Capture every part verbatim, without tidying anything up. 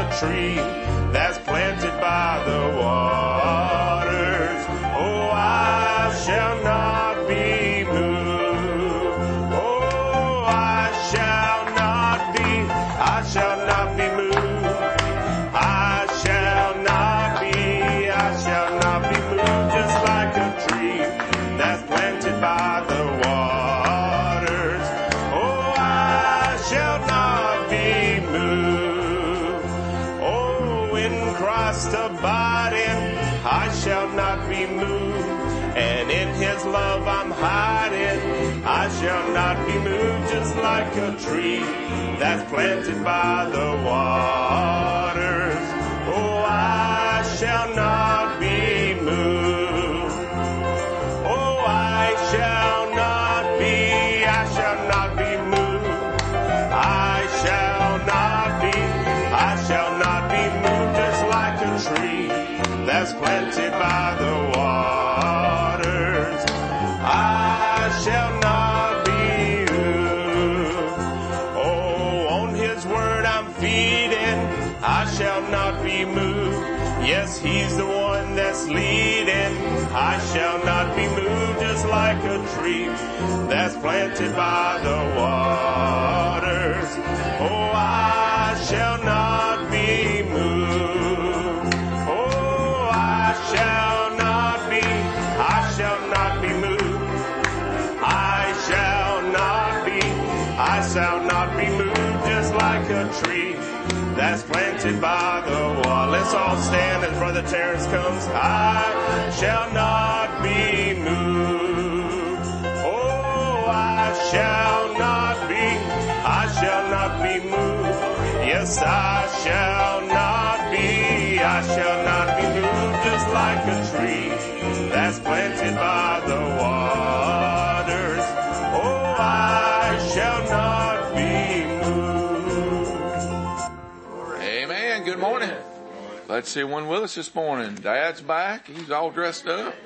a tree that's planted by the waters. Oh, I shall not be moved. Oh, I shall not be, I shall not be moved. I shall not be, I shall not be moved, just like a tree that's planted by the waters. Oh, I shall not be moved. Oh, in Christ abiding, I shall not be moved. And in His love I'm hiding, I shall not be moved, just like a tree that's planted by the waters. Oh, I shall not be moved. Oh, I shall not be, I shall not be moved. I shall not be, I shall not be moved, just like a tree that's planted by the waters. I shall not be moved. Oh, on His word I'm feeding, I shall not be moved. Yes, He's the one that's leading. I shall not be moved, just like a tree that's planted by the waters. Oh, I shall not be moved. Oh, I shall not be, I shall not be moved. I shall not be, I shall not be moved, just like a tree that's planted by the wall. Let's all stand as Brother Terrence comes. I shall not be moved. Oh, I shall not be, I shall not be moved. Yes, I shall not be, I shall not be moved, just like a tree that's planted by the waters. Oh, I shall not be moved. Amen. Good morning. Let's see one with us this morning. Dad's back. He's all dressed up.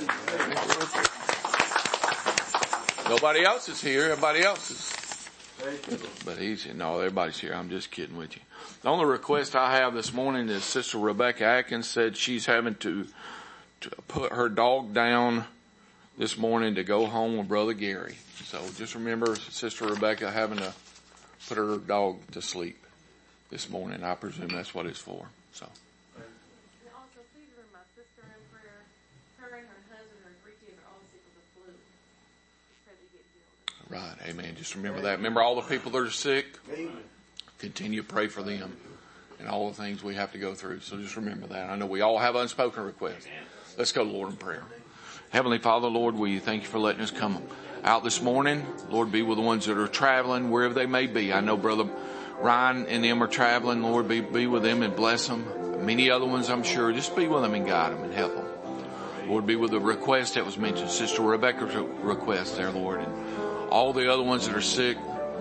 Nobody else is here. Everybody else is. But he's, no, everybody's here. I'm just kidding with you. The only request I have this morning is Sister Rebecca Atkins said she's having to, to put her dog down this morning to go home with Brother Gary. So just remember Sister Rebecca having to put her dog to sleep this morning. I presume that's what it's for. So. And also, please remember my sister in prayer. Her and her husband are three kids are all sick with the flu. Just pray they get healed. Right, amen. Just remember that. Remember all the people that are sick. Continue to pray for them and all the things we have to go through. So just remember that. I know we all have unspoken requests. Let's go to Lord in prayer. Heavenly Father, Lord, we thank you for letting us come out this morning. Lord, be with the ones that are traveling, wherever they may be. I know Brother Ryan and them are traveling. Lord, be, be with them and bless them. Many other ones, I'm sure. Just be with them and guide them and help them. Lord, be with the request that was mentioned. Sister Rebecca's request there, Lord. And all the other ones that are sick.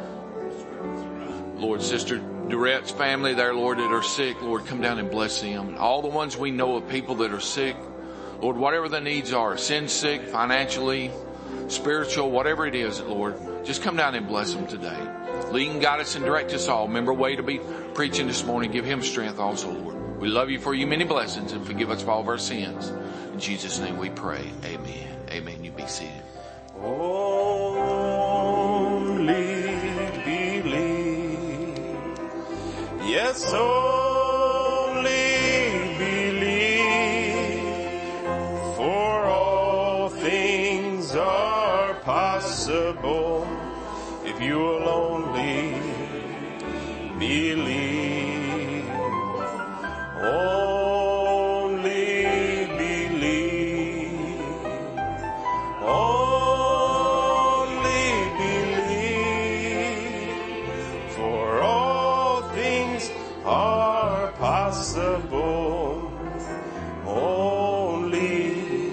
Lord, Sister Durette's family there, Lord, that are sick. Lord, come down and bless them. And all the ones we know of people that are sick. Lord, whatever the needs are, sin sick, financially, spiritual, whatever it is, Lord, just come down and bless them today. Lead and guide us and direct us all. Remember, way to be preaching this morning. Give him strength also, Lord. We love you for you many blessings and forgive us for all of our sins. In Jesus' name we pray. Amen. Amen. You be seated. Only believe. Yes, only believe. For all things are possible if you will only believe. Only believe. Only believe. For all things are possible. Only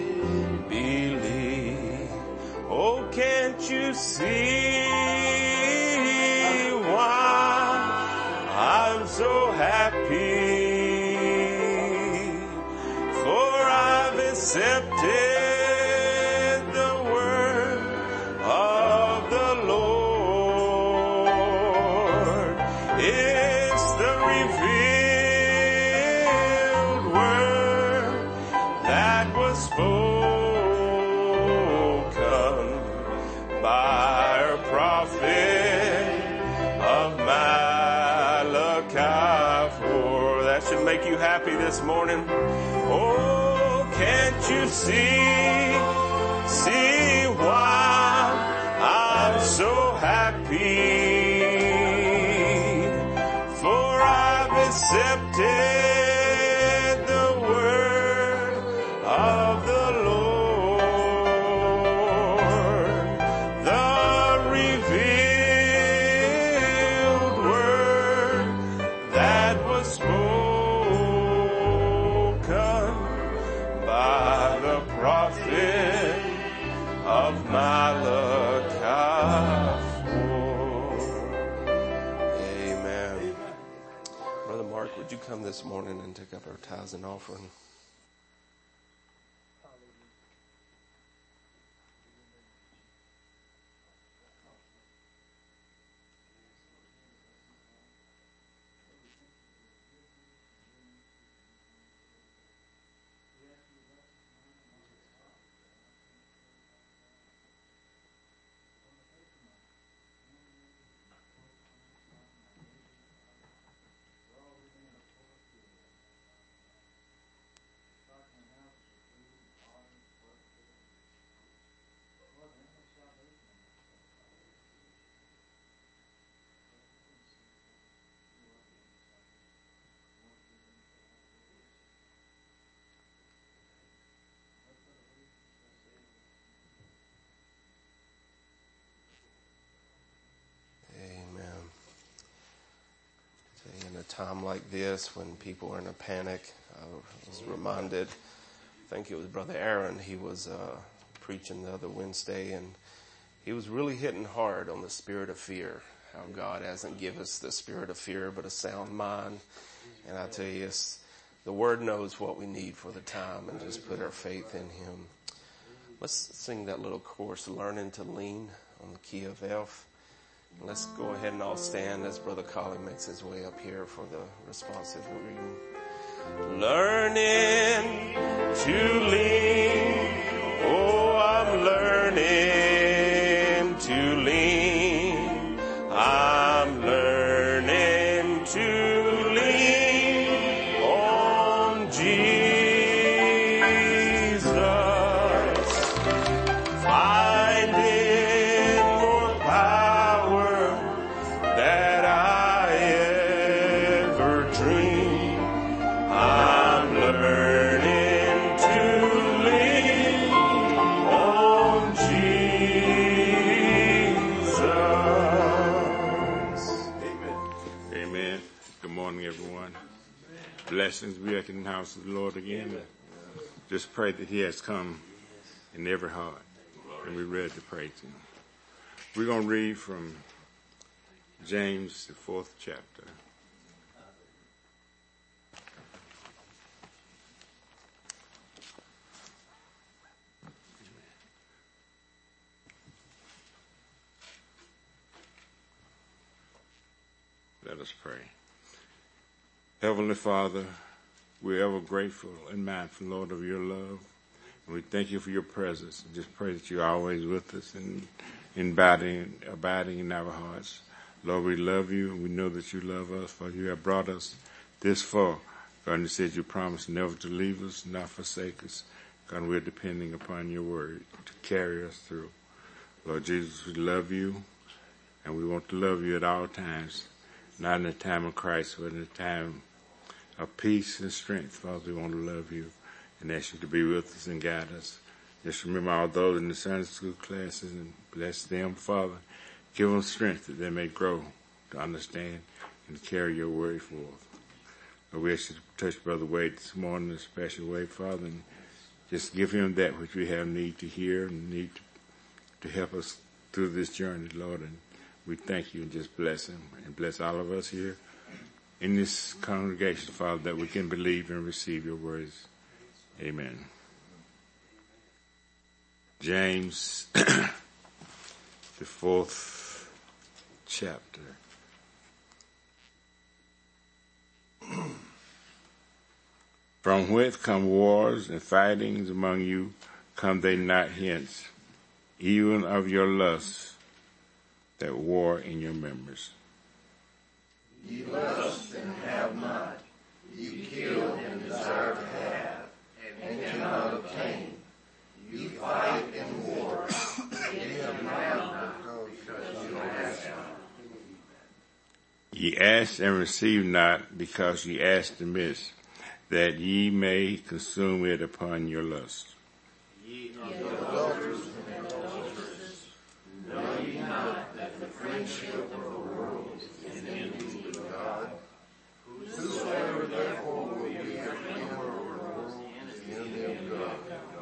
believe. Oh, can't you see why I'm so happy? For I've accepted the word of the Lord. It's the revealed was spoken by a prophet of Malachi four. That should make you happy this morning. Oh, can't you see, see why I'm so happy? For I've accepted the word of the Lord, the revealed word that was spoken by the prophet of Malachi. Amen. Brother Mark, would you come this morning and take up our tithes and offering? In a time like this, when people are in a panic, I was reminded, I think it was Brother Aaron, he was uh, preaching the other Wednesday, and he was really hitting hard on the spirit of fear, how God hasn't given us the spirit of fear, but a sound mind. And I tell you, it's, the Word knows what we need for the time, and just put our faith in Him. Let's sing that little chorus, Learning to Lean, on the key of F. Let's go ahead and all stand as Brother Collie makes his way up here for the responsive reading. Learning to lean, oh, I'm learning to lean. I'm learning to lean on Jesus. Finding more power that I ever dreamed. I'm learning to lean on Jesus. Amen. Amen. Good morning, everyone. Blessings be in the house of the Lord again. Just pray that He has come in every heart, and we're ready to praise Him. We're going to read from James, the fourth chapter. Let us pray. Heavenly Father, we're ever grateful and mindful, Lord, of your love. And we thank you for your presence. And just pray that you're always with us and abiding, abiding in our hearts. Lord, we love you, and we know that you love us, for you have brought us this far. God, you said you promised never to leave us, not forsake us. God, we're depending upon your word to carry us through. Lord Jesus, we love you, and we want to love you at all times, not in the time of Christ, but in the time of peace and strength. Father, we want to love you and ask you to be with us and guide us. Just remember all those in the Sunday school classes and bless them, Father. Give them strength that they may grow to understand and carry your word forth. Lord, we ask you to touch Brother Wade this morning in a special way, Father, and just give him that which we have need to hear and need to help us through this journey, Lord. And we thank you and just bless him and bless all of us here in this congregation, Father, that we can believe and receive your words. Amen. James, the fourth chapter. From whence come wars and fightings among you? Come they not hence, even of your lusts that war in your members? Ye lust and have not, ye kill and desire to have, and cannot obtain. Ye fight and war, yet ye have not, because you ask not. Ye ask and receive not, because ye ask amiss, that ye may consume it upon your lust. Ye adulterers and adulteresses, know ye not that the friendship of the world is enmity with God? Whosoever therefore will be a friend of the world is enmity of God.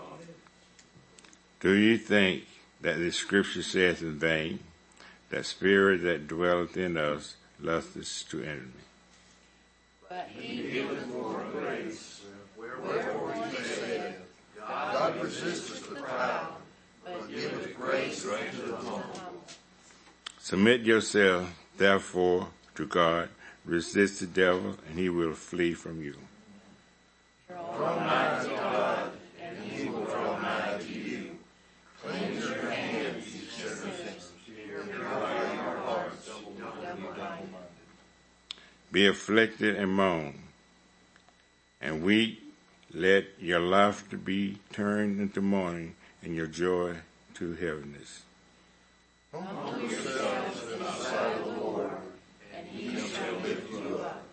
Do ye think that the scripture saith in vain, that spirit that dwelleth in us lusteth to envy? But he giveth more grace. Wherefore he said, God resisteth the proud, but giveth grace to the humble. Submit yourself, therefore, to God. Resist the devil, and he will flee from you. Draw nigh to God, and he will draw nigh to you. Cleanse your hands, ye sinners. Purify your hearts, ye double-minded. Be afflicted and moan, and weep. Let your laughter be turned into mourning, and your joy to heaviness. Humble yourselves in the sight of the Lord, and he shall lift you up.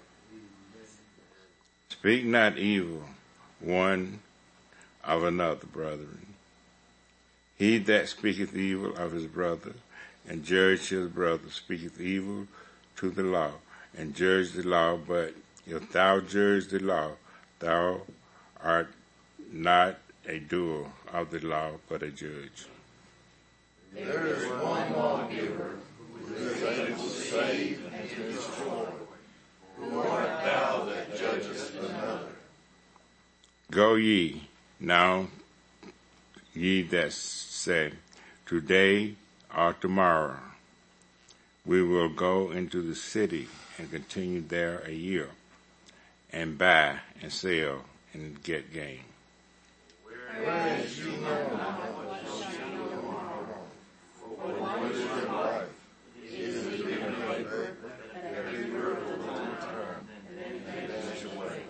Speak not evil one of another, brethren. He that speaketh evil of his brother, and judge his brother, speaketh evil to the law, and judge the law. But if thou judge the law, thou art not a doer of the law, but a judge. There is one lawgiver who is able to save and to destroy. Who art thou that judgest another? Go ye now, ye that say, today or tomorrow we will go into the city and continue there a year, and buy and sell and get gain. Whereas you know not what shall be tomorrow, for what is your life? Is it even a vapor that every word will return, and then vanish away?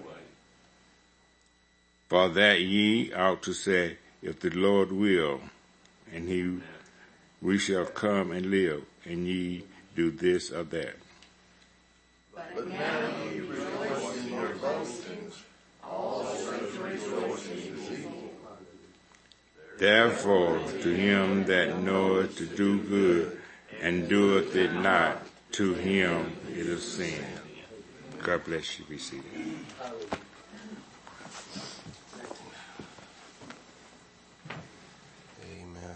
For that ye ought to say, if the Lord will, and he we shall come and live, and ye do this or that. But now ye rejoice in your boastings, all such rejoicing is evil. Therefore, to him that knoweth to do good and doeth it not, to him it is sin. God bless you. Be seated. Amen.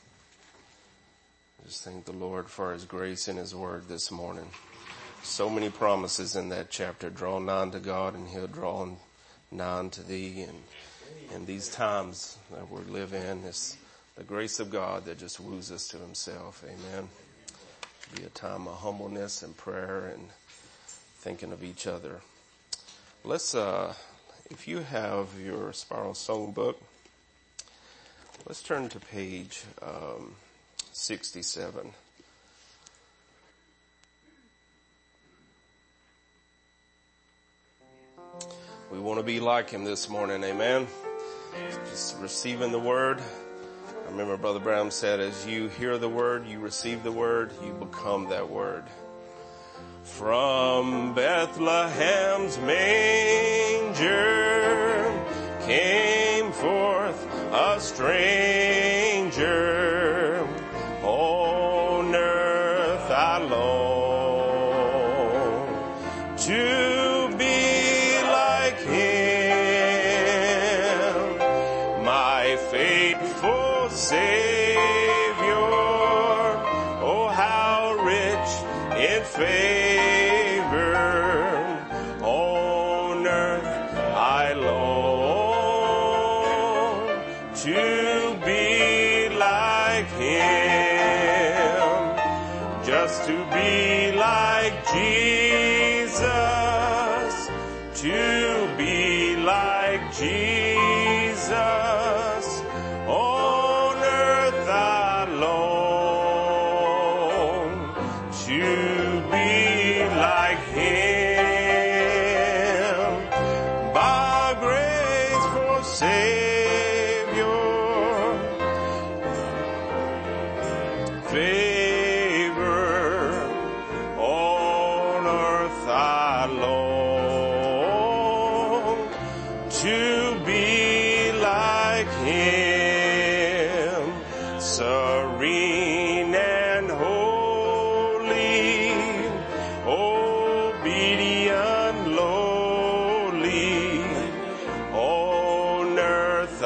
Just thank the Lord for his grace and his word this morning. So many promises in that chapter. Draw nigh to God and he'll draw nigh to thee. And in these times that we live in, it's the grace of God that just woos us to himself. Amen. Be a time of humbleness and prayer and thinking of each other. Let's, uh, if you have your Spiral Song book, let's turn to page um, sixty-seven. We want to be like him this morning, amen? Just receiving the word. I remember Brother Brown said, as you hear the word, you receive the word, you become that word. From Bethlehem's manger came forth a stranger, on earth alone, to be like him, my faithful Savior. Oh, how rich in favor, on earth I long to be like him, just to be like Jesus, to be like Jesus on earth alone, to be like Him, by grace for Savior, favor on earth alone, to be like Him, serene and holy, obedient, lowly, on earth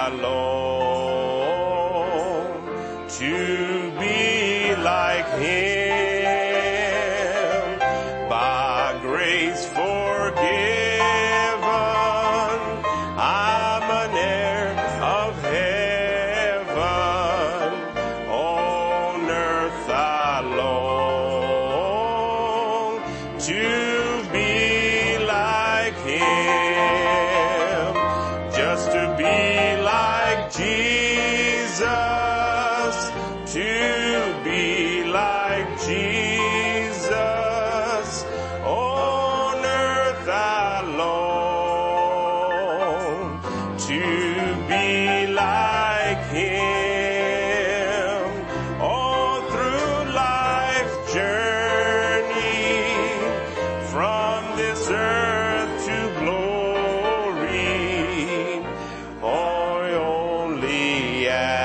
alone, to be like Him, by grace forgiven, I'm an heir of heaven, on earth alone, to be like Him, just to be like Jesus, to be like Jesus, on earth alone, to be like Him, all through life's journey, from this earth to glory, I only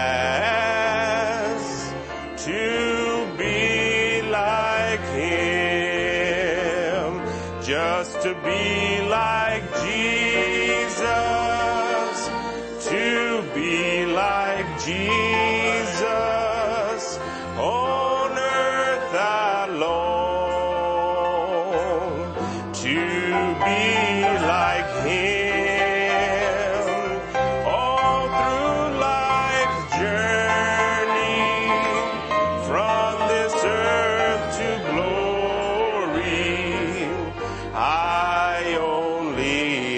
ask to be like Him, just to be like Jesus, to be like Jesus, on earth alone, to be like Him, all through life's journey, from this earth to glory, I only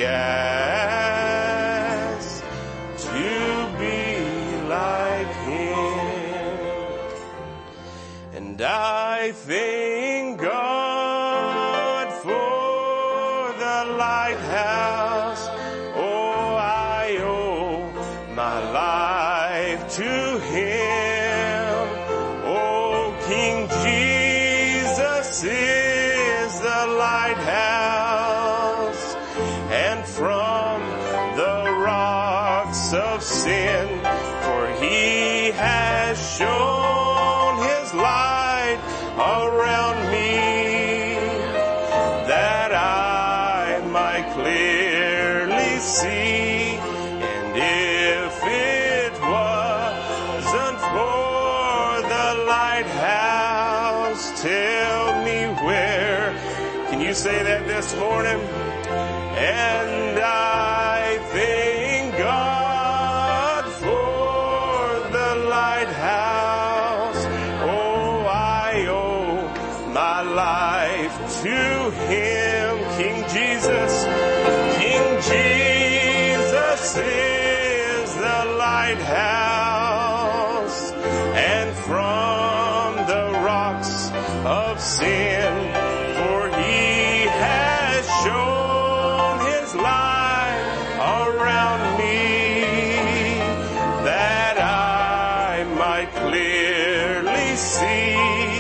ask to be like Him. And I thank God for the lighthouse. Oh, I owe my life to Him. Oh, King Jesus is the lighthouse, and from the rocks of sin, for He has shown His light around me, that I might clearly see. And if it wasn't for the lighthouse, tell me where. Can you say that this morning? And I thank God for the lighthouse. Oh, I owe my life to Him. King Jesus, King Jesus is the lighthouse, and from the rocks of sin, for He has shown His light around me, that I might clearly see.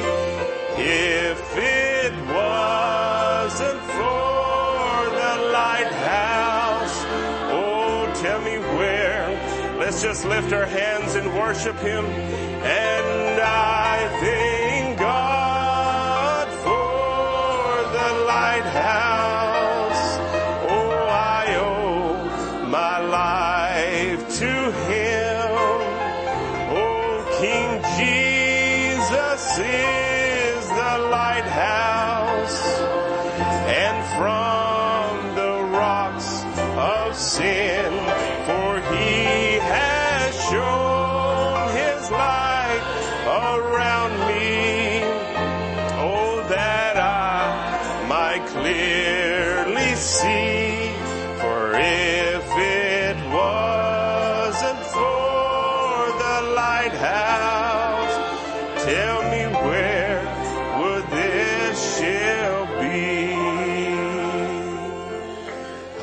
If it wasn't for the lighthouse, oh, tell me where. Let's just lift our hands and worship Him. And I thank God for the lighthouse. Oh, I owe my life to Him. Oh, King Jesus is the lighthouse, and from the rocks of sin, for He has shown His light around me. Oh, that I might clearly see, for it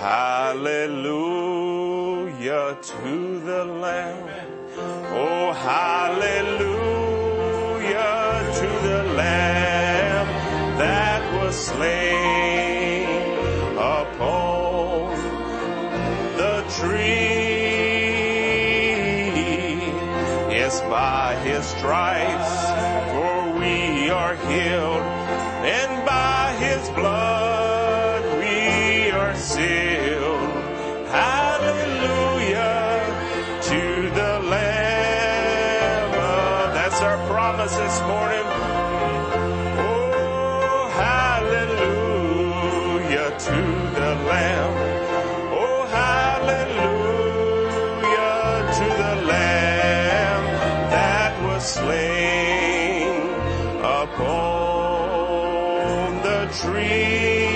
hallelujah to the Lamb. Oh, hallelujah to the Lamb that was slain upon the tree. Yes, by his stripes, for we are healed, and by his blood we are sealed. Hallelujah to the Lamb. Oh, that's our promise this morning. Oh, hallelujah to the Lamb. Oh, hallelujah to the Lamb that was slain upon the tree.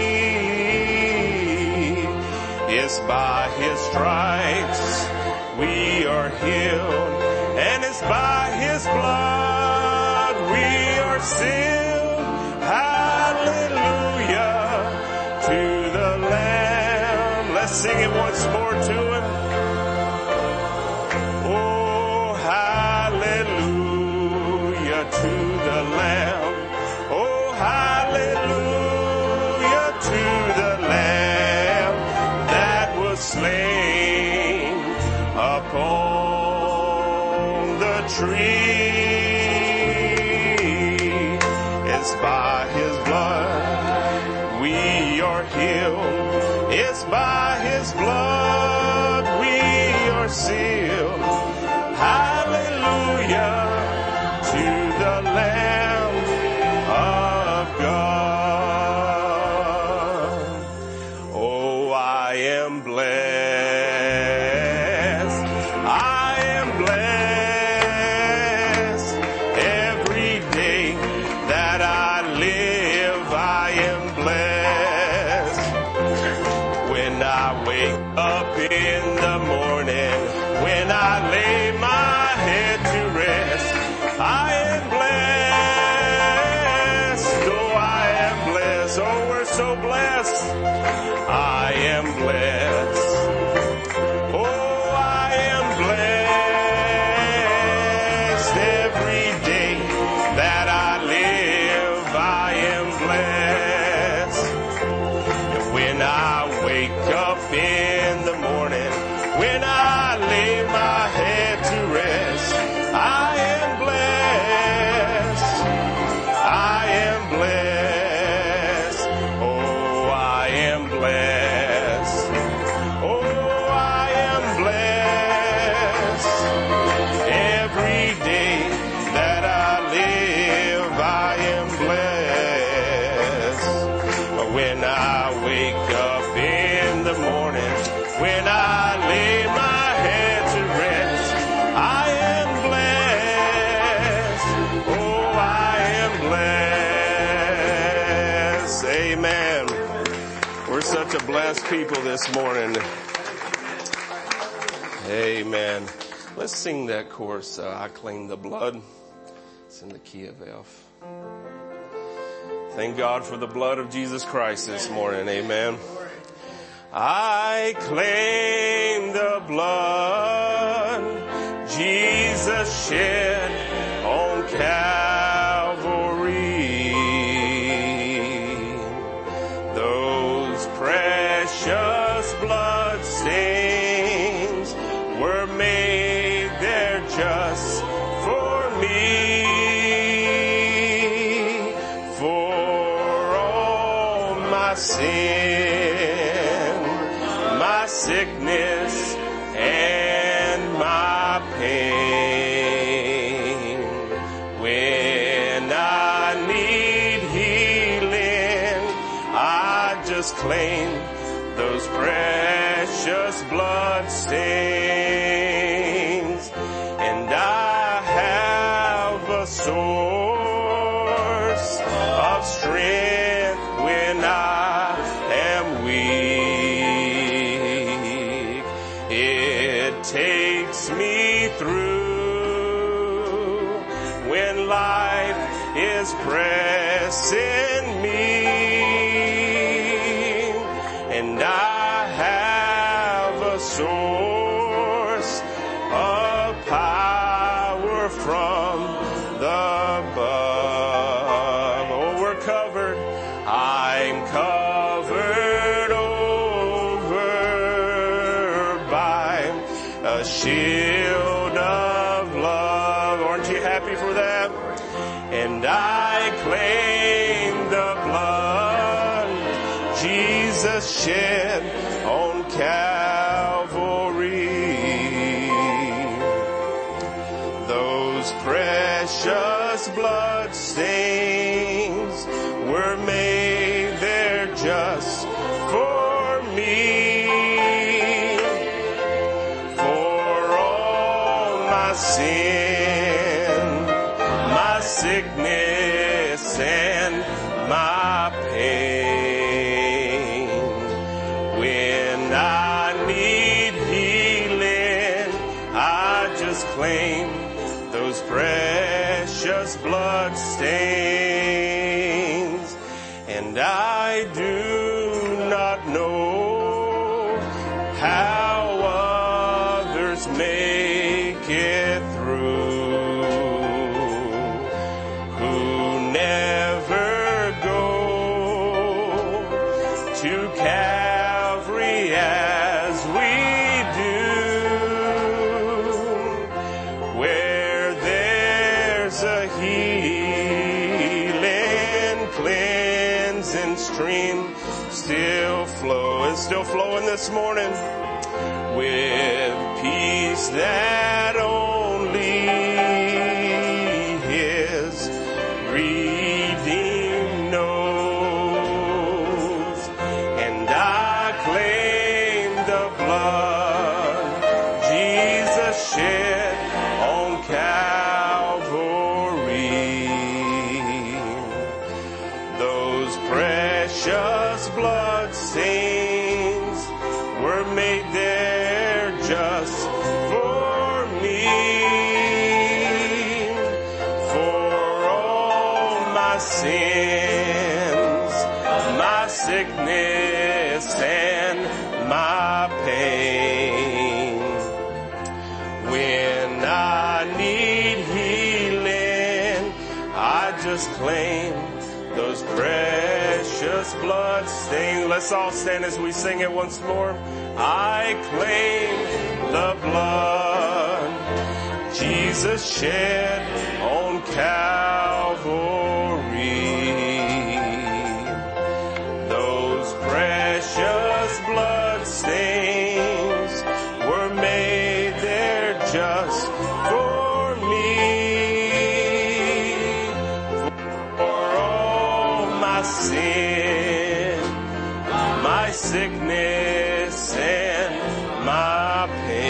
Yes, by his stripes we are healed, and it's by his blood we are sealed. Hallelujah to the Lamb. Let's sing it once more to him. Oh, hallelujah to the Lamb. Oh, hallelujah to the Lamb that was slain upon the tree. It's by his blood we are healed. It's by his blood we are sealed. Hallelujah to the Lamb of God. Oh, I am blessed. I am blessed. Every day that I live, I am blessed. When I wake up in the morning, when I lay my head to rest, I am blessed. Oh, I am blessed. Oh, we're so blessed. I am blessed. Oh, I am blessed. Every day that I live, I am blessed. And when I wake up in the morning, when I lay my head to rest, I am blessed. I am blessed. Oh, I am blessed. Oh, I am blessed. Every day that I live, I am blessed. But when I wake up in the morning, when I lay my head to rest, I am blessed. Oh, I am blessed. Amen. We're such a blessed people this morning. Amen. Let's sing that chorus, uh, I Claim the Blood. It's in the key of F. Thank God for the blood of Jesus Christ this morning. Amen. I claim the blood Jesus shed on Calvary. Those precious blood stains were made there just for me. For all my sin, my sickness, and my pain. When I need healing, I just claim those precious blood stains. And I have a source of strength when I am weak. It takes me through when life is pressing me, and I have a source of power from the above. Oh, we're covered. I'm covered over by a shield of love. Aren't you happy for that? And I claim the blood Jesus shed on Calvary. Those precious blood stains were made there just for me. For all my sin, my sickness and my pain. When I need healing, I just claim those precious blood stains. And I do not know how others make it through, who never go to Calvary as we do, where there's a healing, cleansing stream still flow. It's still flowing this morning with peace that only His redeemed knows. And I claim the blood Jesus shed on Calvary. Those precious blood stains were made there just for me. For all my sins, my sickness and my pain. When I need healing, I just claim those precious blood stains. Let's all stand as we sing it once more. I claim the blood Jesus shed on Calvary. Those precious blood stains were made there just for me. For all my sin, my sickness and my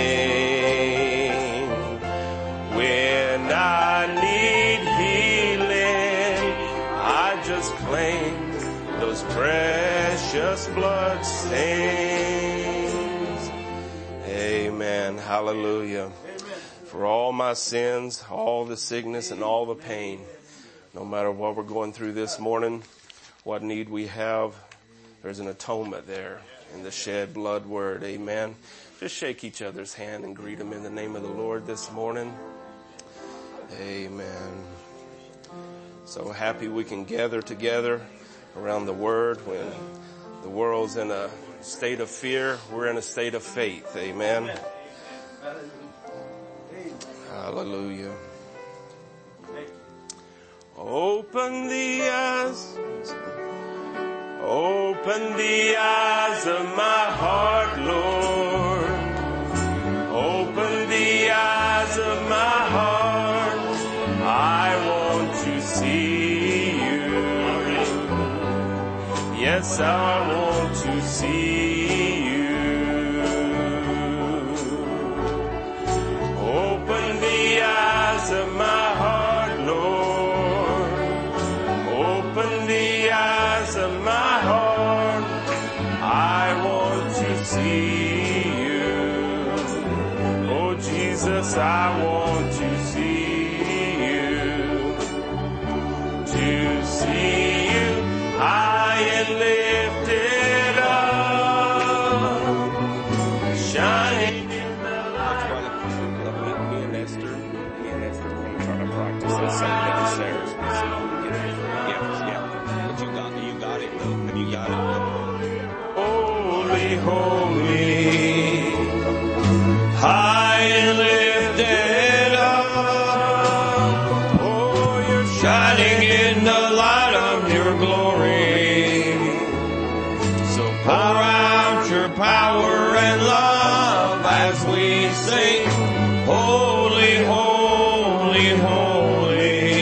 pain. When I need healing, I just claim those precious blood stains. Amen. Hallelujah. For all my sins, all the sickness and all the pain, no matter what we're going through this morning, what need we have, there's an atonement there in the shed blood word. Amen. Just shake each other's hand and greet them in the name of the Lord this morning. Amen. So happy we can gather together around the word when the world's in a state of fear. We're in a state of faith. Amen. Hallelujah. Open the eyes. Open the eyes of my heart, Lord. Open the eyes of my heart. I want to see you. Yes, I want to see you. Open the eyes of my heart, Lord. Open the eyes of my heart. I want to see you. Oh, Jesus, I want to see you. To see you high and lifted up. holy, high and lifted up. Oh, you're shining in the light of your glory. So pour out your power and love as we sing, holy, holy, holy.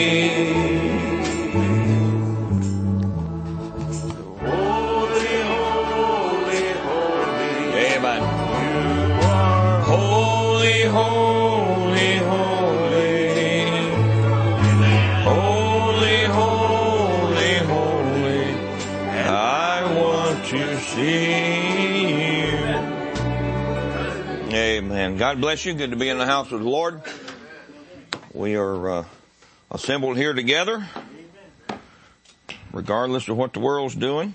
Holy, holy, holy. Amen. You are holy, holy, holy. Holy, holy, holy. I want to see you. Amen. God bless you. Good to be in the house of the Lord. We are uh, assembled here together, regardless of what the world's doing.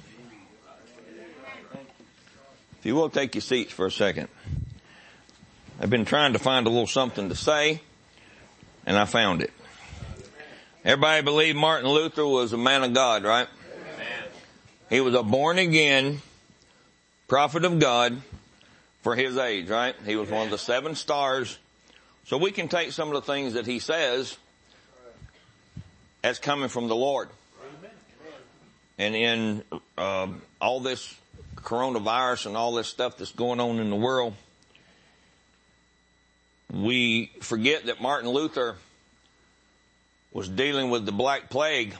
If you will, take your seats for a second. I've been trying to find a little something to say, and I found it. Everybody believe Martin Luther was a man of God, right? He was a born-again prophet of God for his age, right? He was one of the seven stars. So we can take some of the things that he says as coming from the Lord. And in uh, all this coronavirus and all this stuff that's going on in the world, we forget that Martin Luther was dealing with the Black Plague,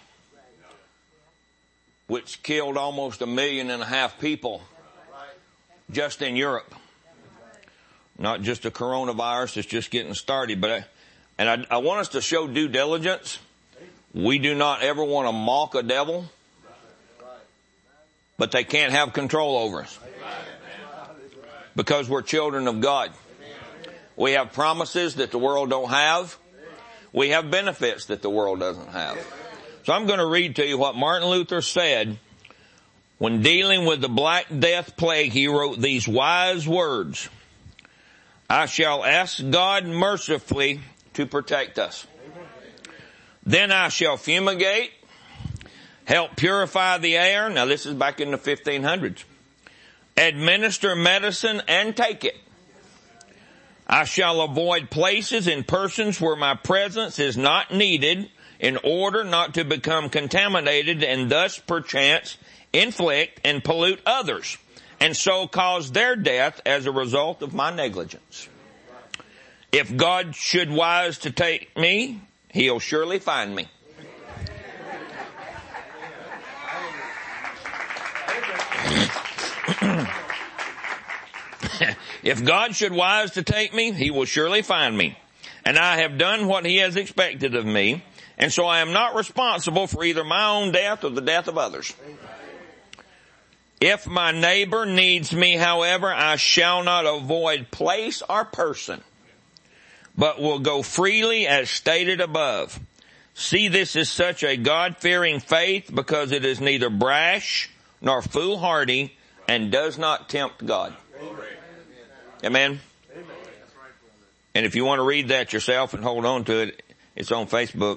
which killed almost a million and a half people just in Europe. Not just a coronavirus, it's just getting started. But I, and I, I want us to show due diligence. We do not ever want to mock a devil, but they can't have control over us because we're children of God. We have promises that the world don't have. We have benefits that the world doesn't have. So I'm going to read to you what Martin Luther said when dealing with the Black Death plague. He wrote these wise words: I shall ask God mercifully to protect us. Then I shall fumigate, help purify the air. Now this is back in the fifteen hundreds. Administer medicine and take it. I shall avoid places and persons where my presence is not needed in order not to become contaminated and thus perchance inflict and pollute others, and so cause their death as a result of my negligence. If God should wise to take me, he'll surely find me. If God should wise to take me, he will surely find me. And I have done what he has expected of me, and so I am not responsible for either my own death or the death of others. If my neighbor needs me, however, I shall not avoid place or person, but will go freely as stated above. See, this is such a God-fearing faith because it is neither brash nor foolhardy and does not tempt God. Amen. And if you want to read that yourself and hold on to it, it's on Facebook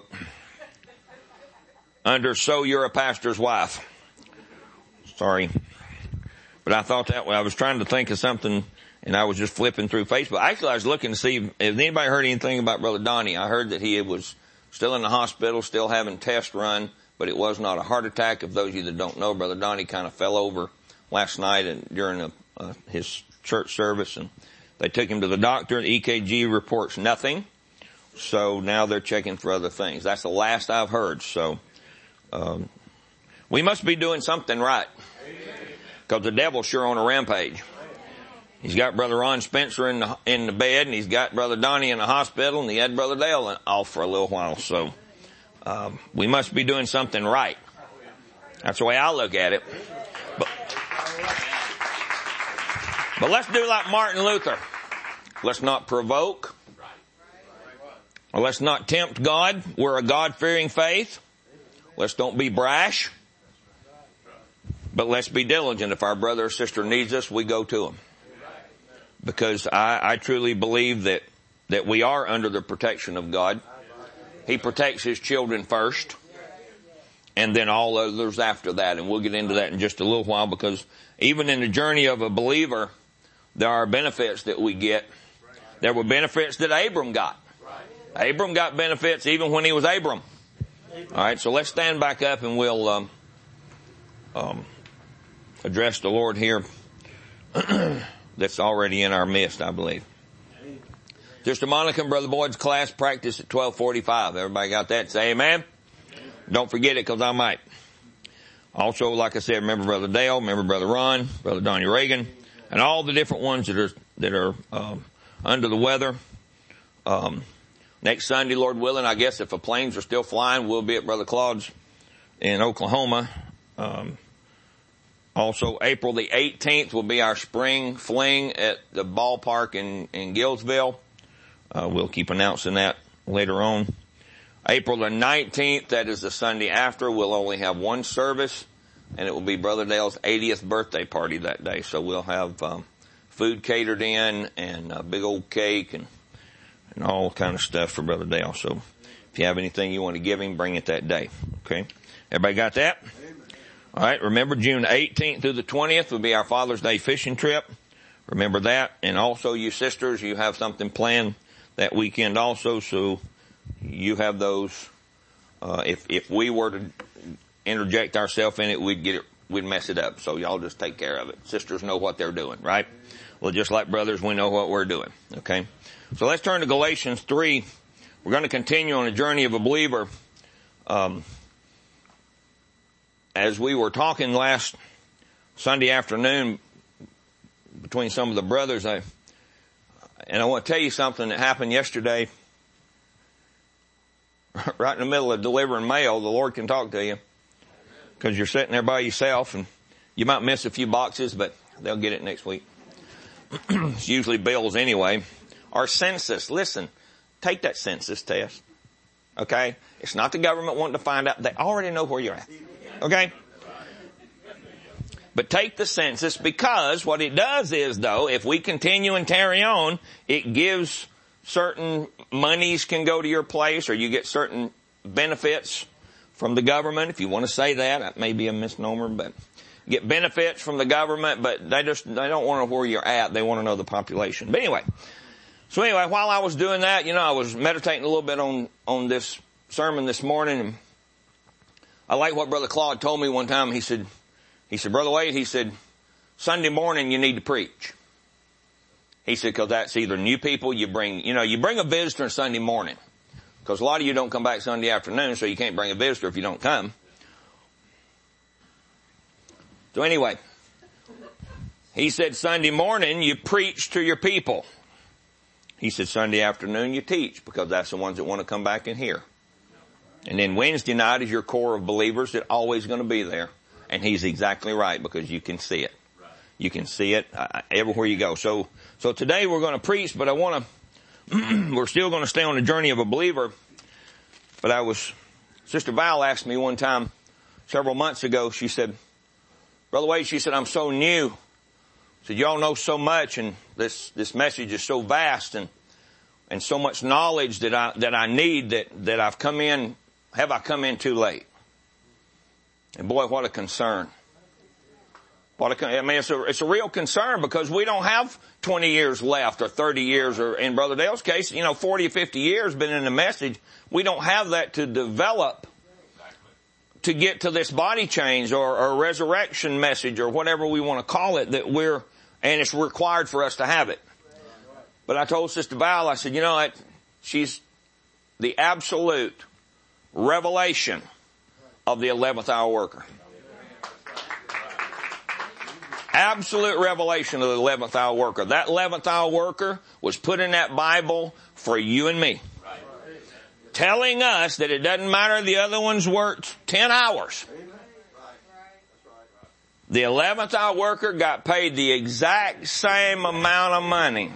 under So You're a Pastor's Wife. Sorry. But I thought that way. I was trying to think of something, and I was just flipping through Facebook. Actually, I was looking to see if anybody heard anything about Brother Donnie. I heard that he was still in the hospital, still having tests run, but it was not a heart attack. If those of you that don't know, Brother Donnie kind of fell over last night and during a, uh, his church service, and they took him to the doctor. The E K G reports nothing. So now they're checking for other things. That's the last I've heard. So um, we must be doing something right, because the devil's sure on a rampage. He's got Brother Ron Spencer in the, in the bed, and he's got Brother Donnie in the hospital, and he had Brother Dale off for a little while. So um, we must be doing something right. That's the way I look at it. But, but let's do like Martin Luther. Let's not provoke. Or let's not tempt God. We're a God-fearing faith. Let's don't be brash. But let's be diligent. If our brother or sister needs us, we go to them. Because I, I truly believe that, that we are under the protection of God. He protects his children first. and then all others after that. And we'll get into that in just a little while, because even in the journey of a believer, there are benefits that we get. There were benefits that Abram got. Abram got benefits even when he was Abram. All right, so let's stand back up and we'll um, um, address the Lord here that's already in our midst, I believe. Sister Monica and Brother Boyd's class practice at twelve forty-five. Everybody got that? Say amen. Don't forget it, because I might. Also, like I said, remember Brother Dale, remember Brother Ron, Brother Donnie Reagan, and all the different ones that are that are um, under the weather. Um, next Sunday, Lord willing, I guess if the planes are still flying, we'll be at Brother Claude's in Oklahoma. Um, also, April the eighteenth will be our spring fling at the ballpark in, in Gillsville. Uh, we'll keep announcing that later on. April the nineteenth, that is the Sunday after, we'll only have one service, and it will be Brother Dale's eightieth birthday party that day. So we'll have um, food catered in and a big old cake and and all kind of stuff for Brother Dale. So if you have anything you want to give him, bring it that day. Okay? Everybody got that? All right. Remember, June eighteenth through the twentieth will be our Father's Day fishing trip. Remember that. And also, you sisters, you have something planned that weekend also, so you have those. Uh, if, if we were to interject ourselves in it, we'd get it, we'd mess it up. So y'all just take care of it. Sisters know what they're doing, right? Well, just like brothers, we know what we're doing. Okay? So let's turn to Galatians three. We're going to continue on the journey of a believer. Um, as we were talking last Sunday afternoon between some of the brothers, I, and I want to tell you something that happened yesterday. Right in the middle of delivering mail, the Lord can talk to you, because you're sitting there by yourself, and you might miss a few boxes, but they'll get it next week. It's usually bills anyway. Our census. Listen, take that census test. Okay? It's not the government wanting to find out. They already know where you're at. Okay? But take the census, because what it does is, though, if we continue and tarry on, it gives certain monies can go to your place, or you get certain benefits from the government. If you want to say that, that may be a misnomer, but get benefits from the government, but they just, they don't want to know where you're at. They want to know the population. But anyway, so anyway, while I was doing that, you know, I was meditating a little bit on, on this sermon this morning, and I like what Brother Claude told me one time. He said, he said, Brother Wade, he said, Sunday morning you need to preach. He said, because that's either new people, you bring, you know, you bring a visitor Sunday morning. Because a lot of you don't come back Sunday afternoon, so you can't bring a visitor if you don't come. So anyway, he said Sunday morning you preach to your people. He said Sunday afternoon you teach, because that's the ones that want to come back and hear. And then Wednesday night is your core of believers that are always going to be there. And he's exactly right, because you can see it. You can see it uh, everywhere you go. So, so today we're going to preach, but I want to, we're still going to stay on the journey of a believer. But I was, Sister Val asked me one time several months ago, she said, Brother Wade, she said, I'm so new. She said, y'all know so much, and this, this message is so vast, and, and so much knowledge that I, that I need that, that I've come in, have I come in too late? And boy, what a concern. What a, I mean, it's a, it's a real concern, because we don't have twenty years left, or thirty years, or in Brother Dale's case, you know, forty or fifty years been in the message. We don't have that to develop to get to this body change or, or resurrection message, or whatever we want to call it, that we're, and it's required for us to have it. But I told Sister Val, I said, you know what? She's the absolute revelation of the eleventh hour worker. Absolute revelation of the eleventh hour worker. That eleventh hour worker was put in that Bible for you and me. Right. Telling us that it doesn't matter the other ones worked ten hours. The eleventh hour worker got paid the exact same amount of money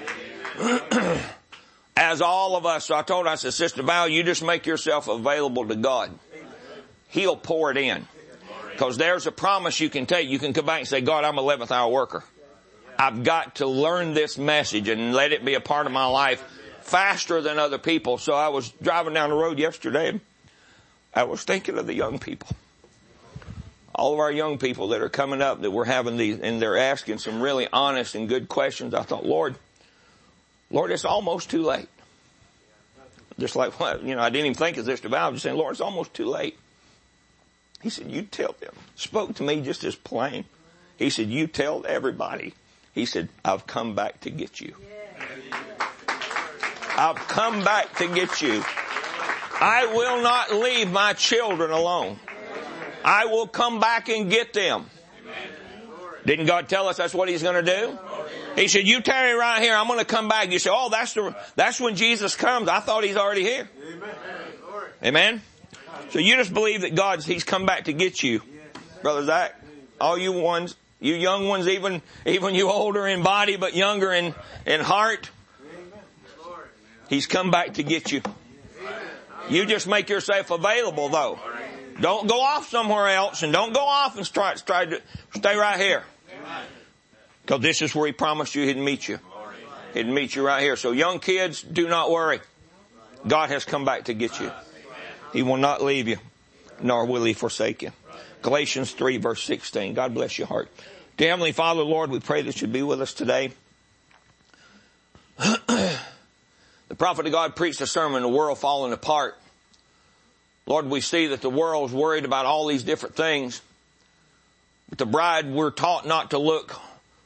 as all of us. So I told her, I said, Sister Val, you just make yourself available to God. He'll pour it in. Because there's a promise you can take. You can come back and say, God, I'm an eleventh hour worker. I've got to learn this message and let it be a part of my life faster than other people. So I was driving down the road yesterday. I was thinking of the young people. All of our young people that are coming up that we're having these, and they're asking some really honest and good questions. I thought, Lord, Lord, it's almost too late. Just like, well, you know, I didn't even think of this devout. I'm just saying, Lord, it's almost too late. He said, you tell them. Spoke to me just as plain. He said, you tell everybody. He said, I've come back to get you. I've come back to get you. I will not leave my children alone. I will come back and get them. Didn't God tell us that's what He's going to do? He said, you tarry right here. I'm going to come back. You say, oh, that's the, that's when Jesus comes. I thought He's already here. Amen. So you just believe that God's, He's come back to get you. Brother Zach, all you ones, you young ones, even, even you older in body but younger in, in heart, He's come back to get you. You just make yourself available though. Don't go off somewhere else, and don't go off and try, try to stay right here. Because this is where He promised you He'd meet you. He'd meet you right here. So young kids, do not worry. God has come back to get you. He will not leave you, nor will He forsake you. Galatians three verse sixteen. God bless your heart. Dear Heavenly Father, Lord, we pray that You'd be with us today. The prophet of God preached a sermon, the world falling apart. Lord, we see that the world's worried about all these different things. But the bride, we're taught not to look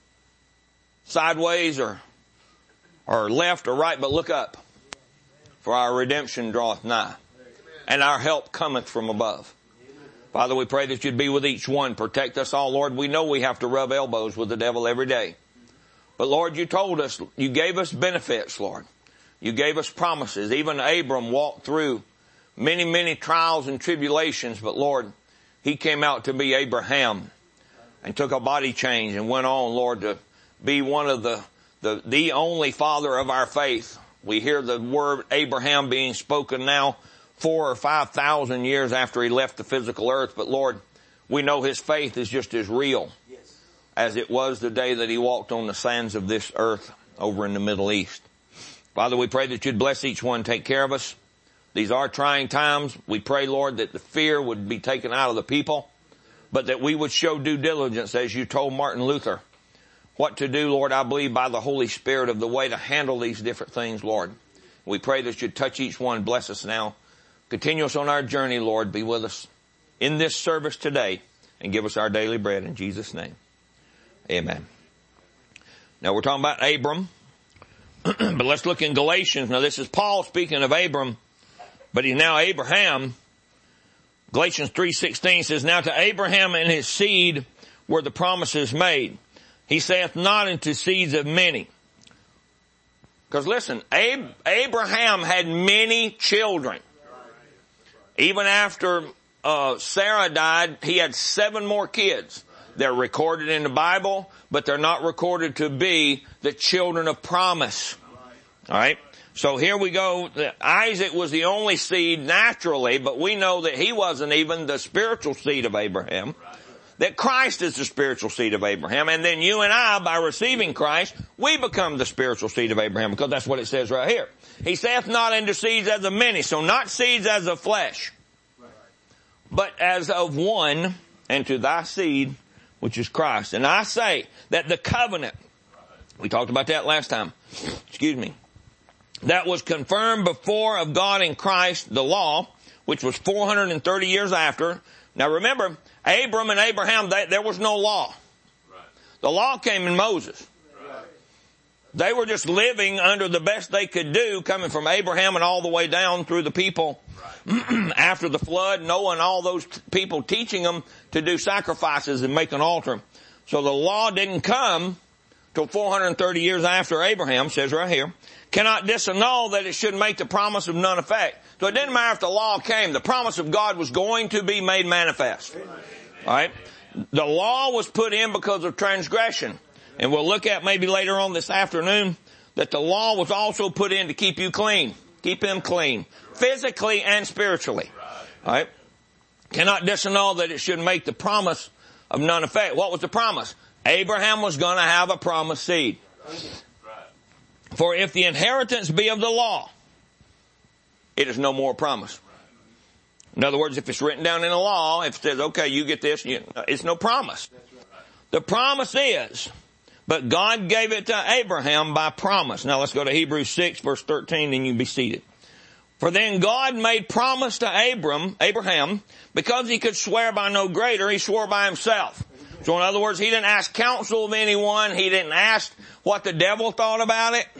sideways or, or left or right, but look up. For our redemption draweth nigh, and our help cometh from above. Father, we pray that You'd be with each one. Protect us all, Lord. We know we have to rub elbows with the devil every day. But Lord, You told us, You gave us benefits, Lord. You gave us promises. Even Abram walked through many, many trials and tribulations, but Lord, he came out to be Abraham and took a body change and went on, Lord, to be one of the, the, the only father of our faith. We hear the word Abraham being spoken now four or five thousand years after he left the physical earth, but Lord, we know his faith is just as real as it was the day that he walked on the sands of this earth over in the Middle East. Father, we pray that You'd bless each one, take care of us. These are trying times. We pray, Lord, that the fear would be taken out of the people, but that we would show due diligence, as You told Martin Luther, what to do, Lord, I believe by the Holy Spirit, of the way to handle these different things, Lord. We pray that You'd touch each one, bless us now. Continue us on our journey, Lord. Be with us in this service today and give us our daily bread in Jesus' name. Amen. Now we're talking about Abram, but let's look in Galatians. Now this is Paul speaking of Abram, but he's now Abraham. Galatians three sixteen says, now to Abraham and his seed were the promises made. He saith not unto seeds of many. Because listen, Ab- Abraham had many children. Even after uh, Sarah died, he had seven more kids. They're recorded in the Bible, but they're not recorded to be the children of promise. All right? So here we go. Isaac was the only seed naturally, but we know that he wasn't even the spiritual seed of Abraham. That Christ is the spiritual seed of Abraham. And then you and I, by receiving Christ, we become the spiritual seed of Abraham, because that's what it says right here. He saith not unto seeds as of many. So not seeds as of flesh, but as of one, and to thy seed, which is Christ. And I say that the covenant, we talked about that last time, excuse me, that was confirmed before of God in Christ, the law, which was four hundred thirty years after. Now remember, Abram and Abraham, they, there was no law. The law came in Moses. They were just living under the best they could do, coming from Abraham and all the way down through the people after the flood, Noah and all those t- people teaching them to do sacrifices and make an altar. So the law didn't come till four hundred thirty years after Abraham, says right here. Cannot disannul that it should make the promise of none effect. So it didn't matter if the law came. The promise of God was going to be made manifest. All right? The law was put in because of transgression. And we'll look at maybe later on this afternoon that the law was also put in to keep you clean. Keep him clean. Physically and spiritually. All right? Cannot disannul that it should make the promise of none effect. What was the promise? Abraham was going to have a promised seed. For if the inheritance be of the law, it is no more promise. In other words, if it's written down in the law, if it says, okay, you get this, you, it's no promise. The promise is, but God gave it to Abraham by promise. Now let's go to Hebrews six verse thirteen and you be seated. For then God made promise to Abram, Abraham, because he could swear by no greater, he swore by himself. So in other words, he didn't ask counsel of anyone. He didn't ask what the devil thought about it.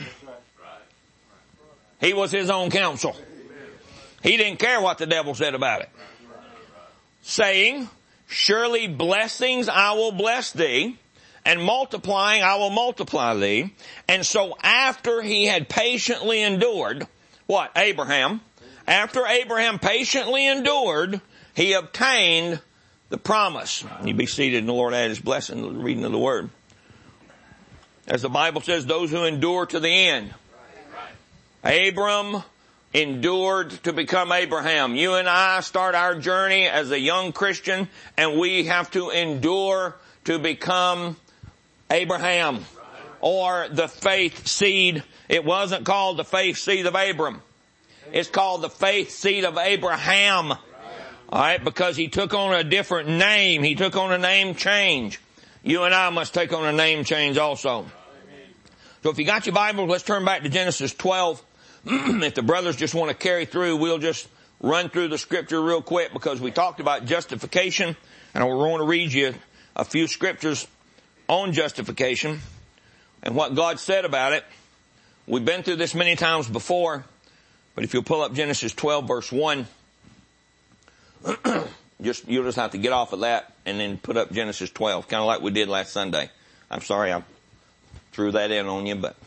He was his own counsel. He didn't care what the devil said about it. Saying, surely blessings I will bless thee, and multiplying I will multiply thee. And so after he had patiently endured, what? Abraham. After Abraham patiently endured, he obtained the promise. You be seated and the Lord add his blessing to the reading of the word. As the Bible says, those who endure to the end. Abram endured to become Abraham. You and I start our journey as a young Christian and we have to endure to become Abraham or the faith seed. It wasn't called the faith seed of Abram. It's called the faith seed of Abraham. Alright, because he took on a different name. He took on a name change. You and I must take on a name change also. So if you got your Bible, let's turn back to Genesis twelve. If the brothers just want to carry through, we'll just run through the scripture real quick because we talked about justification and we're going to read you a few scriptures on justification and what God said about it. We've been through this many times before, but if you'll pull up Genesis twelve verse one, just, you'll just have to get off of that and then put up Genesis twelve, kind of like we did last Sunday. I'm sorry I threw that in on you, but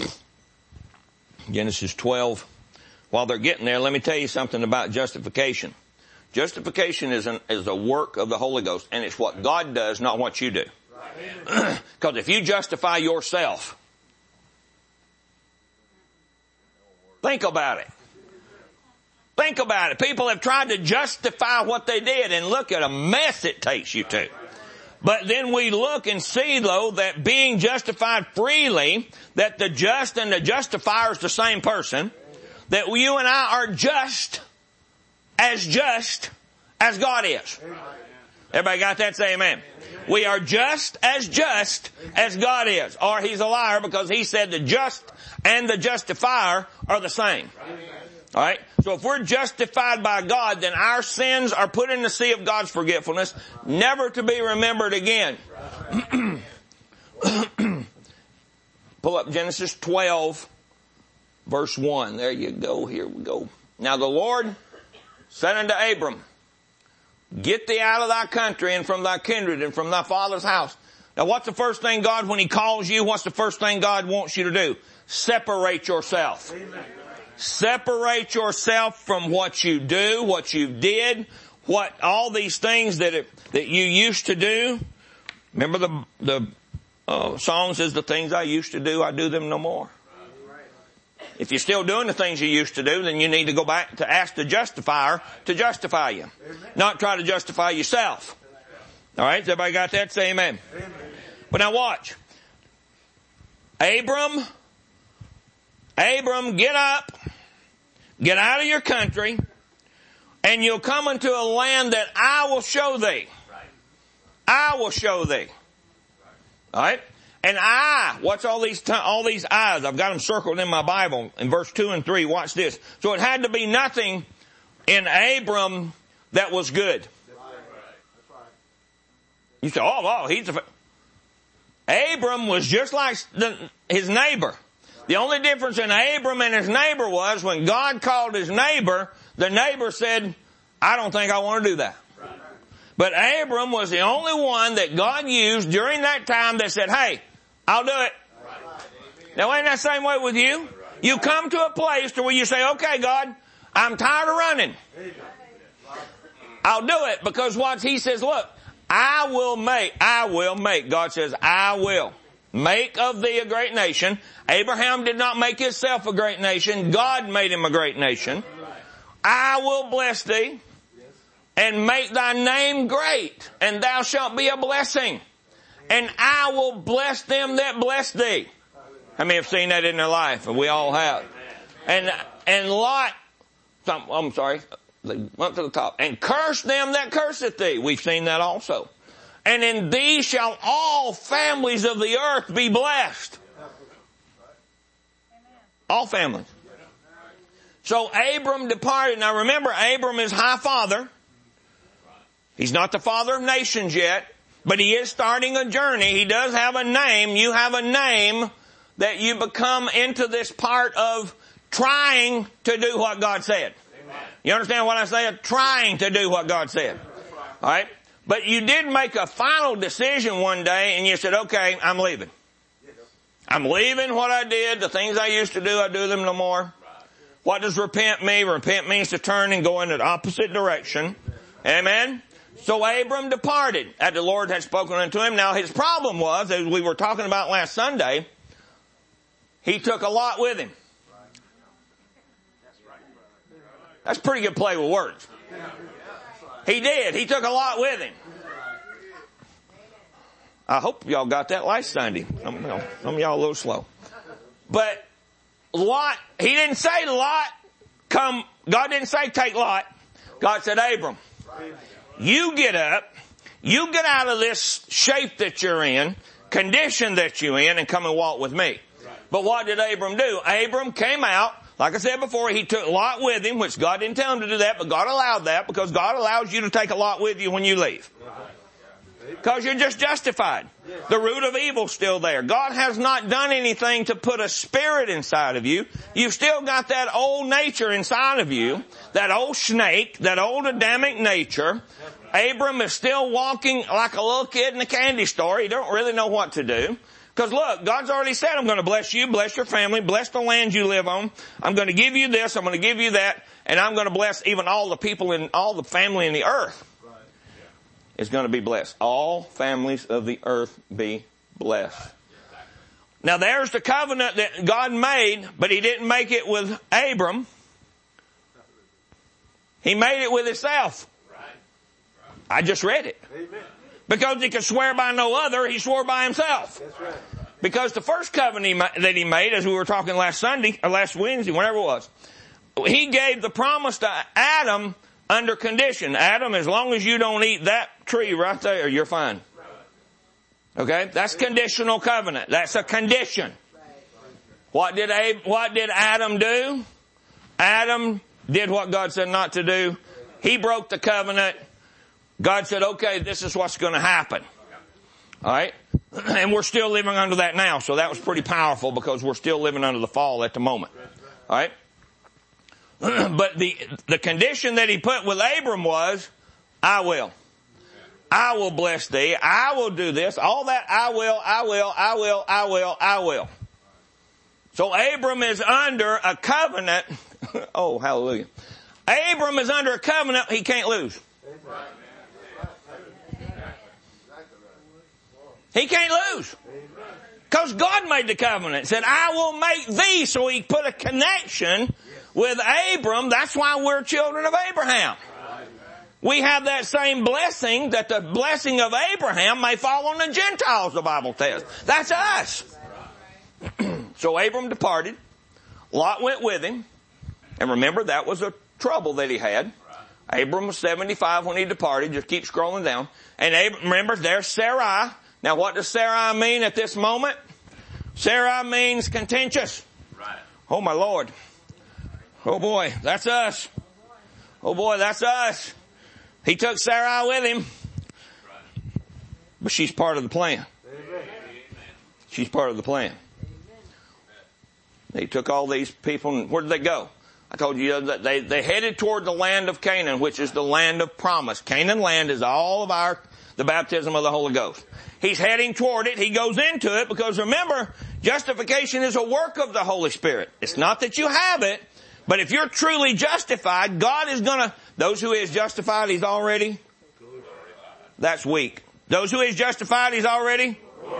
Genesis twelve. While they're getting there, let me tell you something about justification. Justification is, an, is a work of the Holy Ghost, and it's what God does, not what you do. Because if you justify yourself, think about it. Think about it. People have tried to justify what they did, and look at a mess it takes you to. But then we look and see, though, that being justified freely, that the just and the justifier is the same person, that you and I are just as just as God is. Everybody got that? Say amen. We are just as just as God is. Or he's a liar because he said the just and the justifier are the same. Alright? So if we're justified by God, then our sins are put in the sea of God's forgetfulness, never to be remembered again. Pull up Genesis twelve, verse one. There you go. Here we go. Now the Lord said unto Abram, get thee out of thy country and from thy kindred and from thy father's house. Now what's the first thing God, when he calls you, what's the first thing God wants you to do? Separate yourself. Amen. Separate yourself from what you do, what you did, what, all these things that it, that you used to do. Remember the, the, uh, song says, the things I used to do, I do them no more. If you're still doing the things you used to do, then you need to go back to ask the justifier to justify you. Not try to justify yourself. Alright, everybody got that? Say amen. Amen. But now watch. Abram, Abram, get up, get out of your country, and you'll come into a land that I will show thee. I will show thee. Alright? And I, what's all these, t- all these I's? I've got them circled in my Bible in verse two and three. Watch this. So it had to be nothing in Abram that was good. You say, oh, oh, he's a, Abram was just like the, his neighbor. The only difference in Abram and his neighbor was when God called his neighbor, the neighbor said, I don't think I want to do that. But Abram was the only one that God used during that time that said, hey, I'll do it. Now ain't that the same way with you? You come to a place to where you say, okay, God, I'm tired of running. I'll do it because what he says, look, I will make, I will make. God says, I will make of thee a great nation. Abraham did not make himself a great nation. God made him a great nation. I will bless thee and make thy name great, and thou shalt be a blessing. And I will bless them that bless thee. How many have seen that in their life? And we all have. And, and Lot, I'm sorry, they went to the top. And curse them that curseth thee. We've seen that also. And in thee shall all families of the earth be blessed. All families. So Abram departed. Now remember, Abram is high father. He's not the father of nations yet, but he is starting a journey. He does have a name. You have a name that you become into this part of trying to do what God said. You understand what I said? Trying to do what God said. All right? But you did make a final decision one day and you said, okay, I'm leaving. I'm leaving what I did. The things I used to do, I do them no more. What does repent mean? Repent means to turn and go in the opposite direction. Amen? So Abram departed, as the Lord had spoken unto him. Now his problem was, as we were talking about last Sunday, he took a Lot with him. That's a pretty good play with words. He did. He took a Lot with him. I hope y'all got that last Sunday. Some, you know, some of y'all a little slow. But Lot, he didn't say Lot, come, God didn't say take Lot. God said, Abram, you get up, you get out of this shape that you're in, condition that you're in, and come and walk with me. But what did Abram do? Abram came out, like I said before, he took Lot with him, which God didn't tell him to do that, but God allowed that because God allows you to take a Lot with you when you leave. Because you're just justified. The root of evil's still there. God has not done anything to put a spirit inside of you. You've still got that old nature inside of you. That old snake, that old Adamic nature. Abram is still walking like a little kid in a candy store. He don't really know what to do. Because look, God's already said, I'm going to bless you, bless your family, bless the land you live on. I'm going to give you this, I'm going to give you that, and I'm going to bless even all the people in, all the family in the earth. Is going to be blessed. All families of the earth be blessed. Now there's the covenant that God made, but He didn't make it with Abram. He made it with Himself. I just read it. Because He could swear by no other, He swore by Himself. Because the first covenant that He made, as we were talking last Sunday, or last Wednesday, whenever it was, He gave the promise to Adam under condition. Adam, as long as you don't eat that tree right there, you're fine. Okay? That's conditional covenant. That's a condition. What did Ab- what did Adam do? Adam did what God said not to do. He broke the covenant. God said, okay, this is what's going to happen. Alright? And we're still living under that now. So that was pretty powerful because we're still living under the fall at the moment. Alright? But the, the condition that He put with Abram was, I will. I will bless thee. I will do this. All that I will, I will, I will, I will, I will. So Abram is under a covenant. Oh, hallelujah. Abram is under a covenant he can't lose. He can't lose. Because God made the covenant. Said, I will make thee. So He put a connection with Abram. That's why we're children of Abraham. We have that same blessing, that the blessing of Abraham may fall on the Gentiles, the Bible says. That's us. So Abram departed. Lot went with him. And remember, that was a trouble that he had. Abram was seventy-five when he departed. Just keep scrolling down. And Abram, remember, there's Sarai. Now what does Sarai mean at this moment? Sarai means contentious. Oh my Lord. Oh boy, that's us. Oh boy, that's us. He took Sarai with him. But she's part of the plan. She's part of the plan. They took all these people, and where did they go? I told you that they, they headed toward the land of Canaan, which is the land of promise. Canaan land is all of our, the baptism of the Holy Ghost. He's heading toward it. He goes into it because remember, justification is a work of the Holy Spirit. It's not that you have it, but if you're truly justified, God is gonna, those who is justified, He's already, that's weak. Those who is justified, He's already.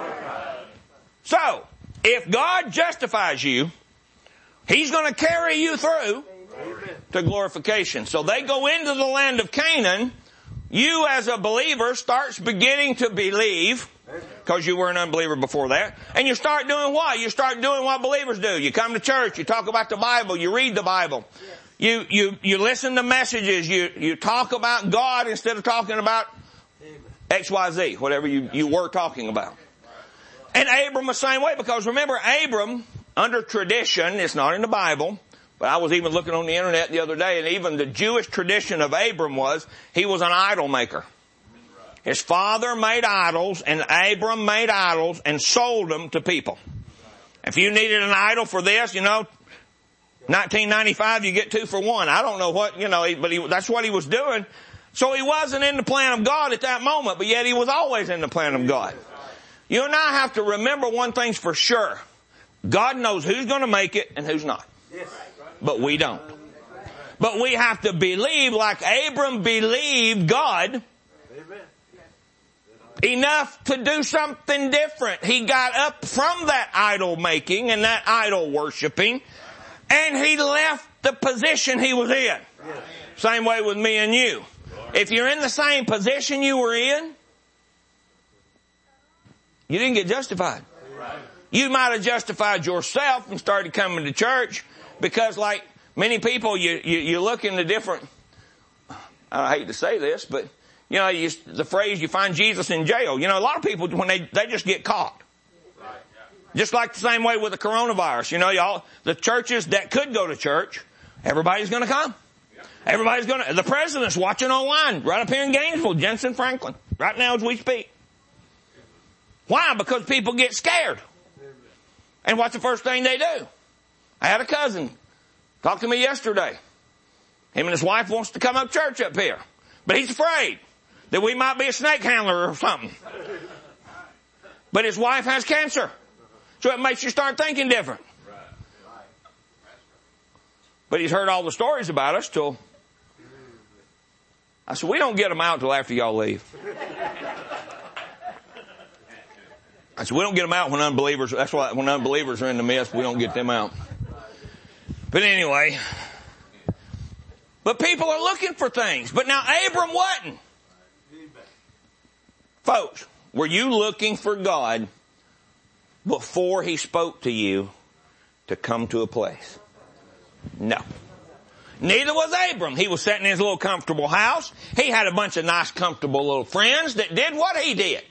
So, if God justifies you, He's gonna carry you through to glorification. So they go into the land of Canaan you as a believer starts beginning to believe, because you were an unbeliever before that, and you start doing what? You start doing what believers do. You come to church, you talk about the Bible, you read the Bible, you, you, you listen to messages, you, you talk about God instead of talking about X Y Z, whatever you, you were talking about. And Abram the same way, because remember, Abram, under tradition, it's not in the Bible, but I was even looking on the internet the other day, and even the Jewish tradition of Abram was, he was an idol maker. His father made idols, and Abram made idols and sold them to people. If you needed an idol for this, you know, nineteen ninety-five, you get two for one. I don't know what, you know, but he, that's what he was doing. So he wasn't in the plan of God at that moment, but yet he was always in the plan of God. You and I have to remember one thing's for sure. God knows who's going to make it and who's not. But we don't. But we have to believe like Abram believed God enough to do something different. He got up from that idol making and that idol worshiping, and he left the position he was in. Same way with me and you. If you're in the same position you were in, you didn't get justified. You might have justified yourself and started coming to church because, like many people, you, you, you look into different, I hate to say this, but, you know, you, the phrase, you find Jesus in jail. You know, a lot of people, when they, they just get caught. Just like the same way with the coronavirus. You know, y'all, the churches that could go to church, everybody's going to come. Everybody's going to, the president's watching online right up here in Gainesville, Jensen Franklin, right now as we speak. Why? Because people get scared. And what's the first thing they do? I had a cousin talk to me yesterday. Him and his wife wants to come up church up here. But he's afraid that we might be a snake handler or something. But his wife has cancer. So it makes you start thinking different. But he's heard all the stories about us till, I said, we don't get them out till after y'all leave. I said, we don't get them out when unbelievers, that's why when unbelievers are in the midst, we don't get them out. But anyway, but people are looking for things. But now Abram wasn't. Folks, were you looking for God before he spoke to you to come to a place? No. Neither was Abram. He was sitting in his little comfortable house. He had a bunch of nice, comfortable little friends that did what he did.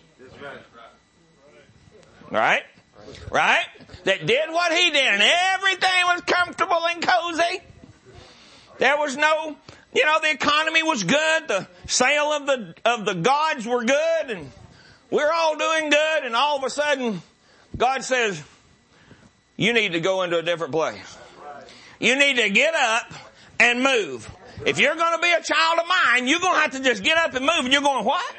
Right? Right? That did what he did, and everything was comfortable and cozy. There was no, you know, the economy was good, the sale of the, of the gods were good, and we're all doing good, and all of a sudden, God says, you need to go into a different place. You need to get up and move. If you're going to be a child of mine, you're going to have to just get up and move, and you're going, what?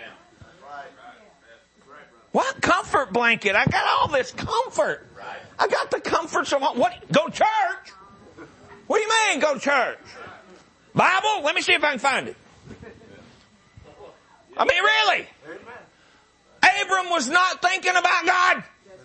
What comfort blanket? I got all this comfort. I got the comforts of what? Go church? What do you mean go church? Bible? Let me see if I can find it. I mean, really? Abram was not thinking about God.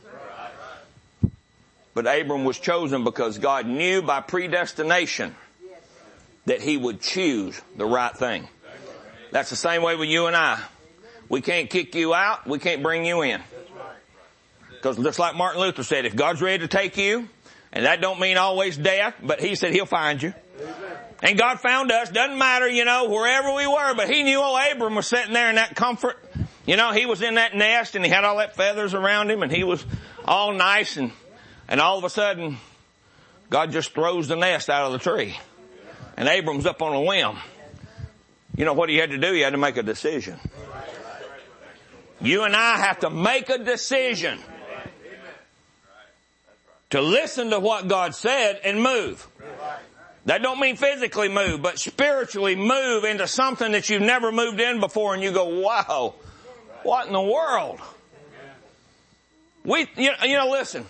But Abram was chosen because God knew by predestination that he would choose the right thing. That's the same way with you and I. We can't kick you out. We can't bring you in. Because just like Martin Luther said, if God's ready to take you, and that don't mean always death, but he said he'll find you. And God found us. Doesn't matter, you know, wherever we were, but he knew old Abram was sitting there in that comfort. You know, he was in that nest and he had all that feathers around him and he was all nice, and, and all of a sudden, God just throws the nest out of the tree. And Abram's up on a limb. You know what he had to do? He had to make a decision. You and I have to make a decision to listen to what God said and move. That don't mean physically move, but spiritually move into something that you've never moved in before, and you go, wow, what in the world? We, you know, you know, listen.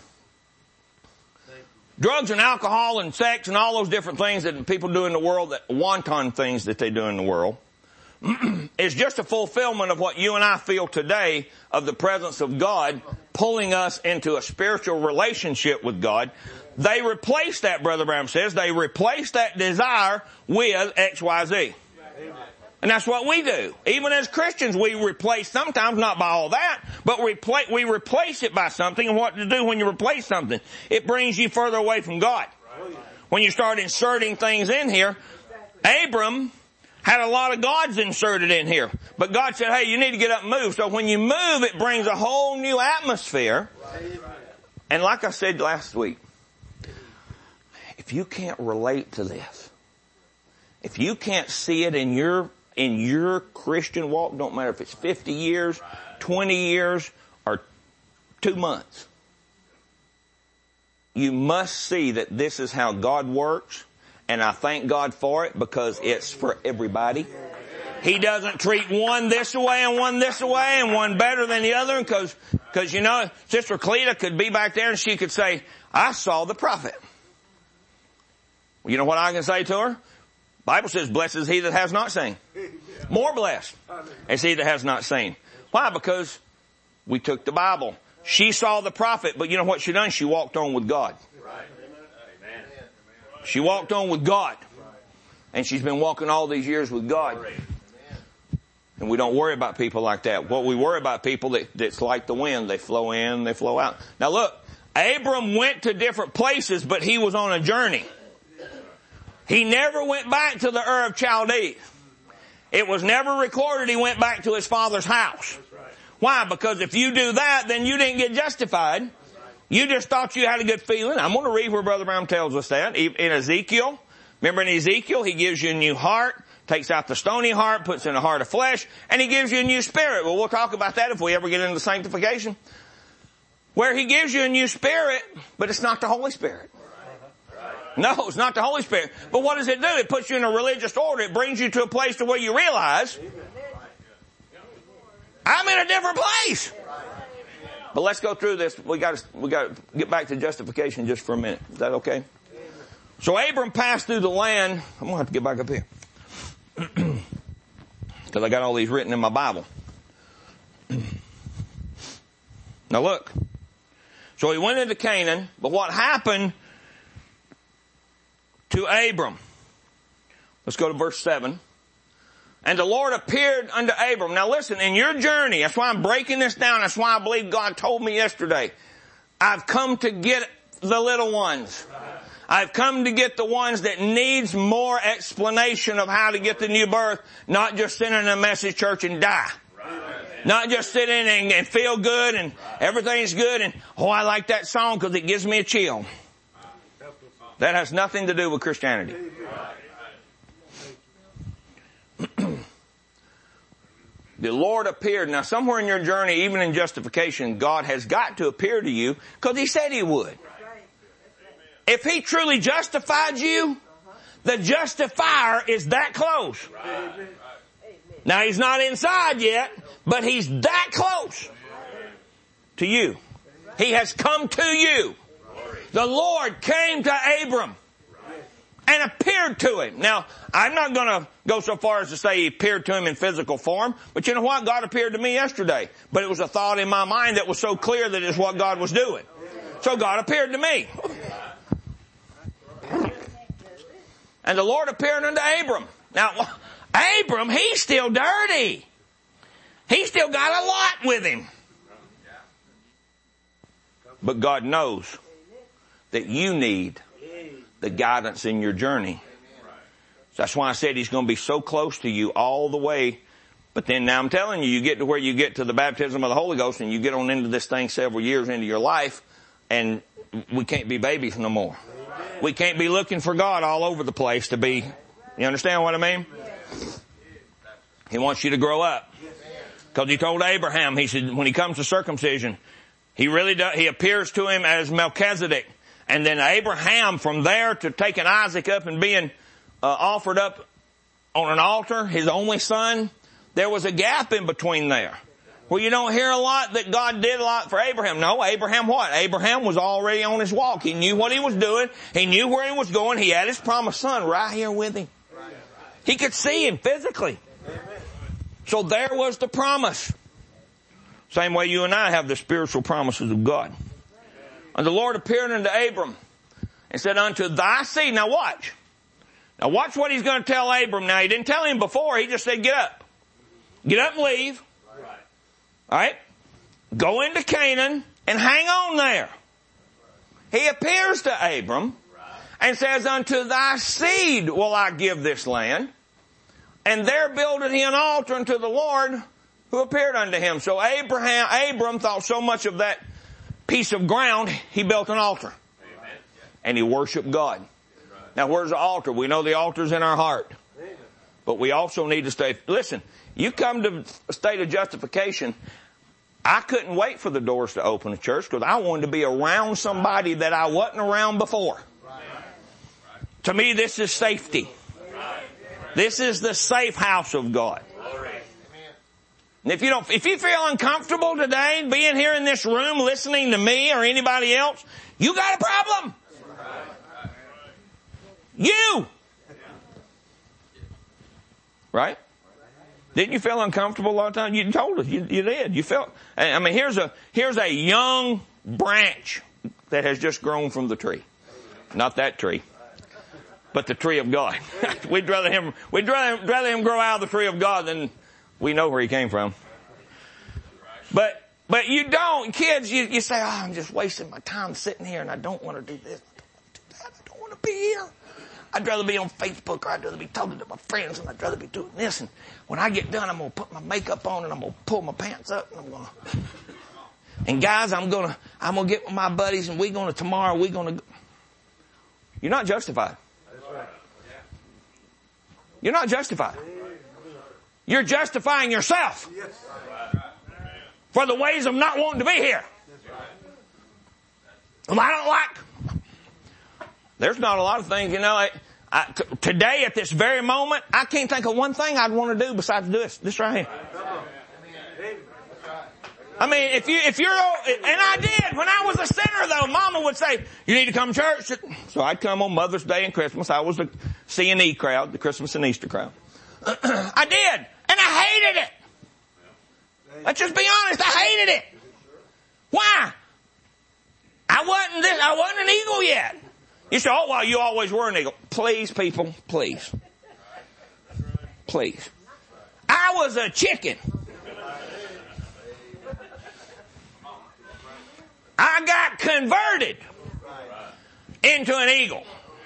Drugs and alcohol and sex and all those different things that people do in the world, that wanton things that they do in the world, is just a fulfillment of what you and I feel today of the presence of God pulling us into a spiritual relationship with God. They replace that, Brother Branham says, they replace that desire with X Y Z. And that's what we do. Even as Christians, we replace sometimes, not by all that, but replace, we replace it by something. And what to do when you replace something? It brings you further away from God. When you start inserting things in here, Abram had a lot of gods inserted in here. But God said, hey, you need to get up and move. So when you move, it brings a whole new atmosphere. And like I said last week, if you can't relate to this, if you can't see it in your in your Christian walk, don't matter if it's fifty years, twenty years, or two months, you must see that this is how God works. And I thank God for it because it's for everybody. He doesn't treat one this way and one this way and one better than the other because, because you know, Sister Cleta could be back there and she could say, I saw the prophet. You know what I can say to her? Bible says, blessed is he that has not seen. More blessed is he that has not seen. Why? Because we took the Bible. She saw the prophet, but you know what she done? She walked on with God. She walked on with God. And she's been walking all these years with God. And we don't worry about people like that. What we worry about people that, that's like the wind. They flow in, they flow out. Now look, Abram went to different places, but he was on a journey. He never went back to the Ur of Chaldee. It was never recorded he went back to his father's house. Why? Because if you do that, then you didn't get justified. You just thought you had a good feeling. I'm going to read where Brother Brown tells us that. In Ezekiel, remember in Ezekiel, he gives you a new heart, takes out the stony heart, puts in a heart of flesh, and he gives you a new spirit. Well, we'll talk about that if we ever get into sanctification. Where he gives you a new spirit, but it's not the Holy Spirit. No, it's not the Holy Spirit. But what does it do? It puts you in a religious order. It brings you to a place to where you realize, I'm in a different place. But let's go through this. We got to, we got to get back to justification just for a minute. Is that okay? So Abram passed through the land. I'm going to have to get back up here. Because I got all these written in my Bible. Now look. So he went into Canaan, but what happened to Abram? Let's go to verse seven. And the Lord appeared unto Abram. Now listen, in your journey, that's why I'm breaking this down. That's why I believe God told me yesterday. I've come to get the little ones. I've come to get the ones that needs more explanation of how to get the new birth, not just sit in a message church and die. Not just sit in and, and feel good and everything's good and, oh, I like that song because it gives me a chill. That has nothing to do with Christianity. The Lord appeared. Now somewhere in your journey, even in justification, God has got to appear to you because He said He would. If He truly justified you, the justifier is that close. Now He's not inside yet, but He's that close to you. He has come to you. The Lord came to Abram and appeared to him. Now, I'm not going to go so far as to say He appeared to him in physical form, but you know what? God appeared to me yesterday. But it was a thought in my mind that was so clear that it's what God was doing. So God appeared to me. And the Lord appeared unto Abram. Now, Abram, he's still dirty. He's still got a lot with him. But God knows that you need the guidance in your journey. So that's why I said He's going to be so close to you all the way. But then now I'm telling you, you get to where you get to the baptism of the Holy Ghost and you get on into this thing several years into your life and we can't be babies no more. We can't be looking for God all over the place to be, you understand what I mean? He wants you to grow up. Because He told Abraham, He said, when he comes to circumcision, He really does, He appears to him as Melchizedek. And then Abraham, from there to taking Isaac up and being uh, offered up on an altar, his only son, there was a gap in between there. Well, you don't hear a lot that God did a lot for Abraham. No, Abraham what? Abraham was already on his walk. He knew what he was doing. He knew where he was going. He had his promised son right here with him. He could see him physically. So there was the promise. Same way you and I have the spiritual promises of God. And the Lord appeared unto Abram and said, unto thy seed. Now watch. Now watch what he's going to tell Abram. Now he didn't tell him before. He just said, get up. Get up and leave. All right? Go into Canaan and hang on there. He appears to Abram and says, unto thy seed will I give this land. And there builded he an altar unto the Lord who appeared unto him. So Abraham, Abram thought so much of that piece of ground, he built an altar. Amen. And he worshiped God. Now where's the altar? We know the altar's in our heart. But we also need to stay, listen, you come to a state of justification, I couldn't wait for the doors to open at church because I wanted to be around somebody that I wasn't around before. To me, this is safety. This is the safe house of God. And if you don't, if you feel uncomfortable today being here in this room listening to me or anybody else, you got a problem. You. Right? Didn't you feel uncomfortable a lot of times? You told us. You, you did. You felt, I mean, here's a, here's a young branch that has just grown from the tree. Not that tree, but the tree of God. we'd rather him, we'd rather, rather him grow out of the tree of God than we know where he came from. But, but you don't, kids, you, you say, oh, I'm just wasting my time sitting here and I don't want to do this. I don't want to do that. I don't want to be here. I'd rather be on Facebook or I'd rather be talking to my friends and I'd rather be doing this. And when I get done, I'm going to put my makeup on and I'm going to pull my pants up and I'm going to, and guys, I'm going to, I'm going to get with my buddies and we're going to tomorrow, we're going to, you're not justified. You're not justified. You're justifying yourself for the ways of not wanting to be here. Well, I don't like, there's not a lot of things, you know, I, I, t- today at this very moment, I can't think of one thing I'd want to do besides this, this right here. I mean, if you, if you're, and I did, when I was a sinner though, Mama would say, you need to come to church. So I'd come on Mother's Day and Christmas. I was the C and E crowd, the Christmas and Easter crowd. I did. And I hated it. Let's just be honest, I hated it. Why? I wasn't this, I wasn't an eagle yet. You say, oh, well, you always were an eagle. Please, people, please. Please. I was a chicken. I got converted into an eagle.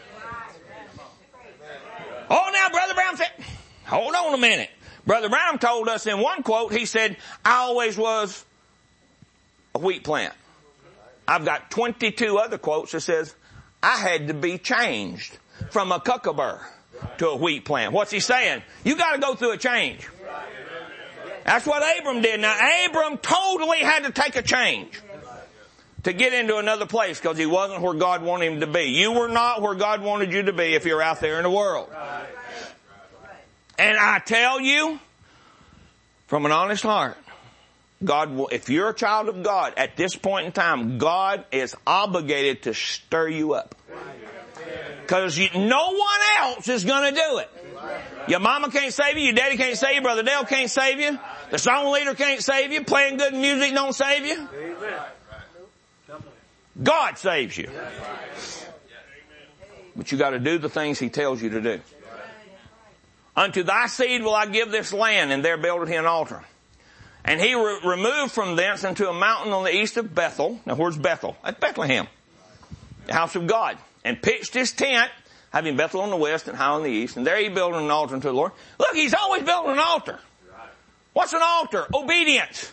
Oh, now, Brother Brown said, hold on a minute. Brother Brown told us in one quote, he said, I always was a wheat plant. I've got twenty-two other quotes that says, I had to be changed from a kookaburra to a wheat plant. What's he saying? You got to go through a change. That's what Abram did. Now, Abram totally had to take a change to get into another place because he wasn't where God wanted him to be. You were not where God wanted you to be if you're out there in the world. And I tell you, from an honest heart, God will, if you're a child of God, at this point in time, God is obligated to stir you up. Because no one else is going to do it. Your mama can't save you, your daddy can't save you, Brother Dale can't save you, the song leader can't save you, playing good music don't save you. God saves you. But you got to do the things He tells you to do. Unto thy seed will I give this land, and there builded he an altar. And he re- removed from thence into a mountain on the east of Bethel. Now where's Bethel? That's Bethlehem. The house of God. And pitched his tent, having Bethel on the west and high on the east. And there he built an altar unto the Lord. Look, he's always building an altar. What's an altar? Obedience.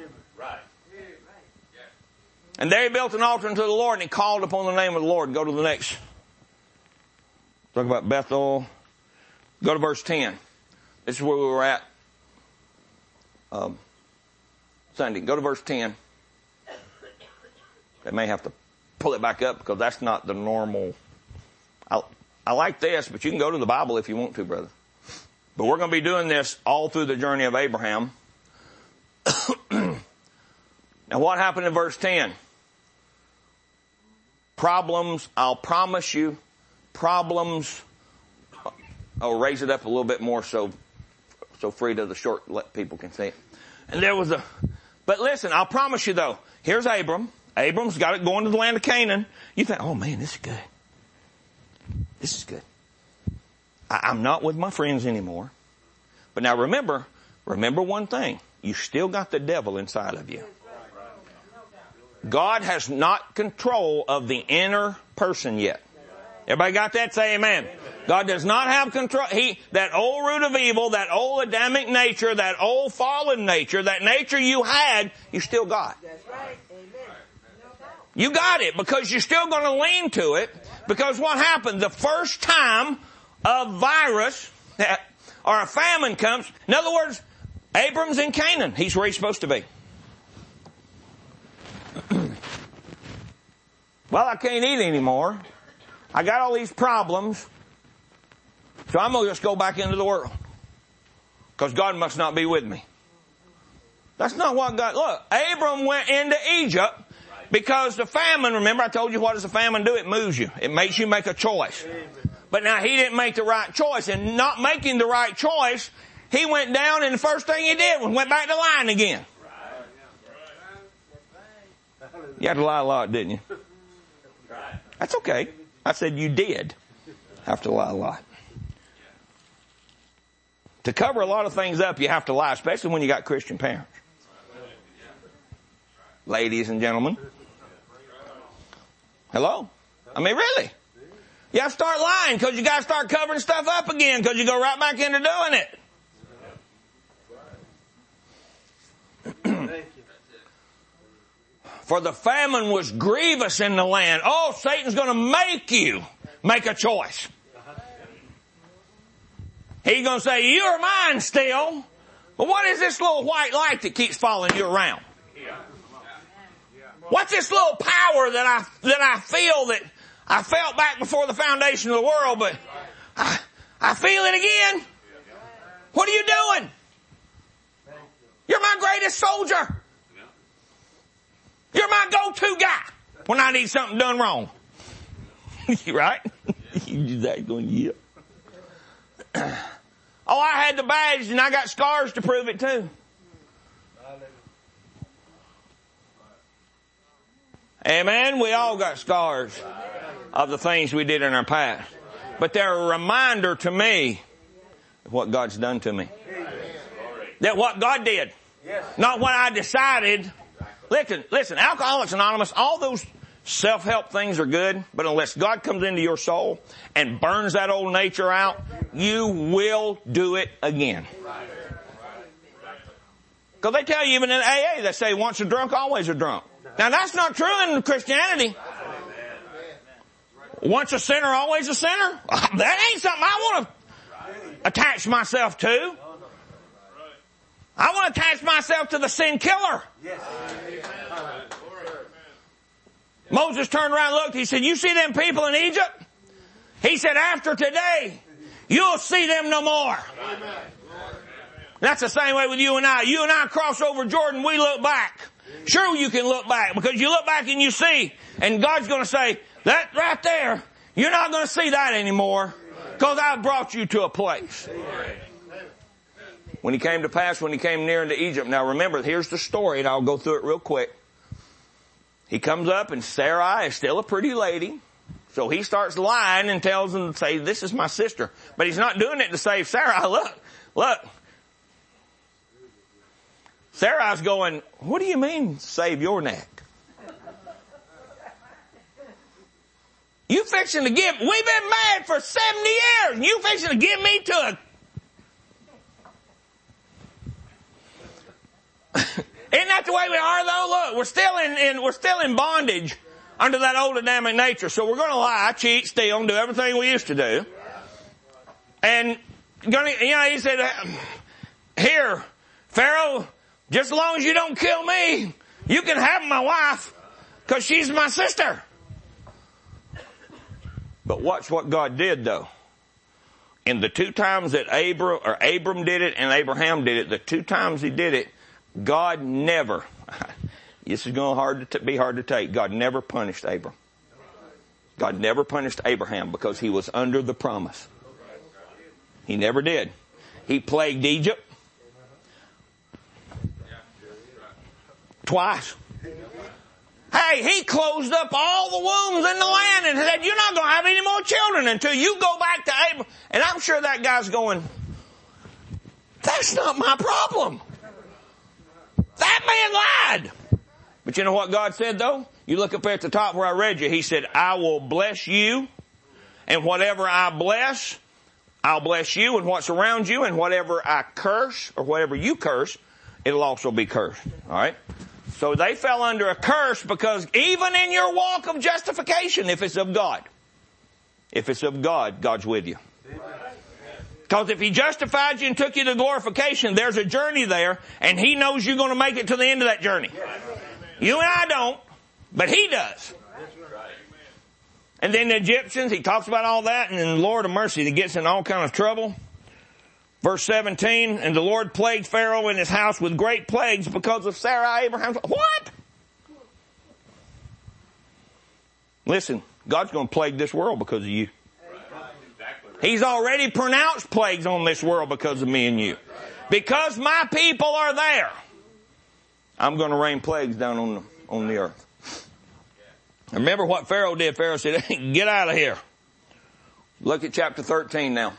And there he built an altar unto the Lord, and he called upon the name of the Lord. Go to the next. Talk about Bethel. Go to verse ten. This is where we were at um, Sunday. Go to verse ten. They may have to pull it back up because that's not the normal. I, I like this, but you can go to the Bible if you want to, brother. But we're going to be doing this all through the journey of Abraham. Now what happened in verse ten? Problems, I'll promise you, problems. I'll raise it up a little bit more so, so Frida, the short people can see it. And there was a, but listen, I'll promise you though, here's Abram. Abram's got it going to the land of Canaan. You think, oh man, this is good. This is good. I, I'm not with my friends anymore. But now remember, remember one thing. You still got the devil inside of you. God has not control of the inner person yet. Everybody got that? Say amen. God does not have control. He, that old root of evil, that old Adamic nature, that old fallen nature, that nature you had, you still got. That's right. Amen. You got it because you're still going to lean to it. Because what happened? The first time a virus or a famine comes, in other words, Abram's in Canaan. He's where he's supposed to be. Well, I can't eat anymore. I got all these problems. So I'm going to just go back into the world. Because God must not be with me. That's not what God... Look, Abram went into Egypt because the famine... Remember I told you, what does the famine do? It moves you. It makes you make a choice. But now he didn't make the right choice. And not making the right choice, he went down and the first thing he did was went back to lying again. You had to lie a lot, didn't you? That's okay. I said you did have to lie a lot. To cover a lot of things up, you have to lie, especially when you got Christian parents. Ladies and gentlemen. Hello? I mean, really? You have to start lying because you got to start covering stuff up again because you go right back into doing it. For the famine was grievous in the land. Oh, Satan's going to make you make a choice. He's going to say, you're mine still. But what is this little white light that keeps following you around? What's this little power that I, that I feel that I felt back before the foundation of the world, but I, I feel it again? What are you doing? You're my greatest soldier. You're my go-to guy when I need something done wrong. Right? You that going, yeah. Oh, I had the badge and I got scars to prove it too. Amen. We all got scars of the things we did in our past. But they're a reminder to me of what God's done to me. That what God did. Not what I decided. Listen, listen, Alcoholics Anonymous, all those self-help things are good, but unless God comes into your soul and burns that old nature out, you will do it again. Because they tell you even in A A, they say once a drunk, always a drunk. Now that's not true in Christianity. Once a sinner, always a sinner? That ain't something I want to attach myself to. I want to attach myself to the sin killer. Yes. Moses turned around and looked. He said, you see them people in Egypt? He said, after today, you'll see them no more. Amen. That's the same way with you and I. You and I cross over Jordan, we look back. Sure, you can look back because you look back and you see, and God's going to say, that right there, you're not going to see that anymore because I brought you to a place. When he came to pass, when he came near into Egypt. Now remember, here's the story, and I'll go through it real quick. He comes up, and Sarai is still a pretty lady. So he starts lying and tells them to say, this is my sister. But he's not doing it to save Sarai. Look, look. Sarai's going, what do you mean, save your neck? You fixing to give, we've been married for seventy years, and you fixing to give me to a Isn't that the way we are though? Look, we're still in, in we're still in bondage under that old Adamic nature. So we're going to lie, cheat, steal, and do everything we used to do. And gonna, you know, he said, "Here, Pharaoh, just as long as you don't kill me, you can have my wife, because she's my sister." But watch what God did though. In the two times that Abram or Abram did it and Abraham did it, the two times he did it, God never, this is going to hard to t- be hard to take, God never punished Abram. God never punished Abraham because he was under the promise. He never did. He plagued Egypt twice. Hey, he closed up all the wombs in the land and said, you're not going to have any more children until you go back to Abraham. And I'm sure that guy's going, that's not my problem. That man lied. But you know what God said though? You look up there at the top where I read you. He said, I will bless you, and whatever I bless, I'll bless you and what's around you, and whatever I curse or whatever you curse, it'll also be cursed. All right? So they fell under a curse because even in your walk of justification, if it's of God, if it's of God, God's with you. Because if He justified you and took you to glorification, there's a journey there, and He knows you're going to make it to the end of that journey. You and I don't, but He does. And then the Egyptians, He talks about all that, and then the Lord of mercy, He gets in all kind of trouble. Verse seventeen, and the Lord plagued Pharaoh and his house with great plagues because of Sarah, Abraham's... What? Listen, God's going to plague this world because of you. He's already pronounced plagues on this world because of me and you. Because my people are there, I'm going to rain plagues down on the, on the earth. Remember what Pharaoh did. Pharaoh said, hey, get out of here. Look at chapter thirteen now.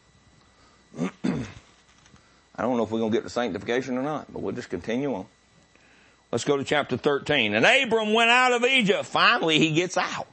I don't know if we're going to get to sanctification or not, but we'll just continue on. Let's go to chapter thirteen. And Abram went out of Egypt. Finally, he gets out.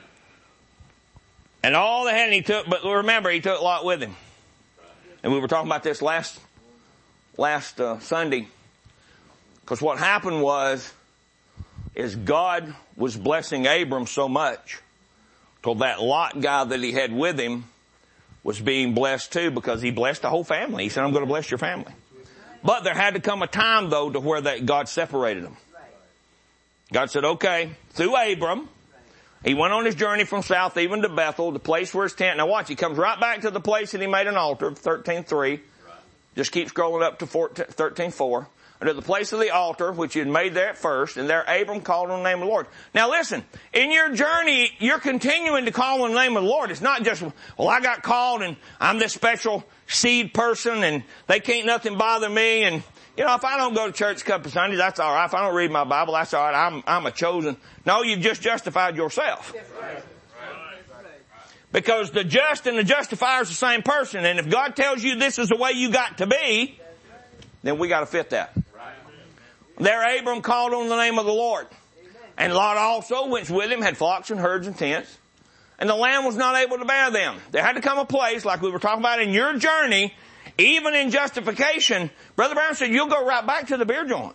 And all the hand he took, but remember, he took Lot with him. And we were talking about this last, last uh, Sunday. Because what happened was, is God was blessing Abram so much, till that Lot guy that he had with him was being blessed too, because he blessed the whole family. He said, I'm going to bless your family. But there had to come a time though to where that God separated them. God said, okay, through Abram, he went on his journey from south even to Bethel, the place where his tent. Now watch, he comes right back to the place that he made an altar, thirteen three. Just keep scrolling up to thirteen four. And to the place of the altar, which he had made there at first, and there Abram called on the name of the Lord. Now listen, in your journey, you're continuing to call on the name of the Lord. It's not just, well, I got called and I'm this special seed person and they can't nothing bother me. And, you know, if I don't go to church a couple of Sundays, that's all right. If I don't read my Bible, that's all right. I'm, I'm a chosen. No, you've just justified yourself. Because the just and the justifier is the same person. And if God tells you this is the way you got to be, then we got to fit that. There Abram called on the name of the Lord. And Lot also, which with him, had flocks and herds and tents. And the land was not able to bear them. There had to come a place, like we were talking about in your journey, even in justification. Brother Brown said, you'll go right back to the beer joint.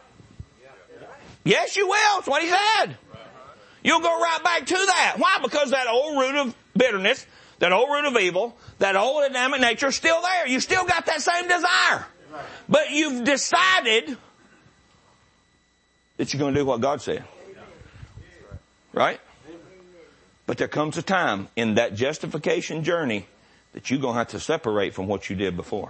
Yes, you will. That's what he said. You'll go right back to that. Why? Because that old root of bitterness, that old root of evil, that old Adamic nature is still there. You still got that same desire. But you've decided that you're going to do what God said. Right? But there comes a time in that justification journey that you're going to have to separate from what you did before.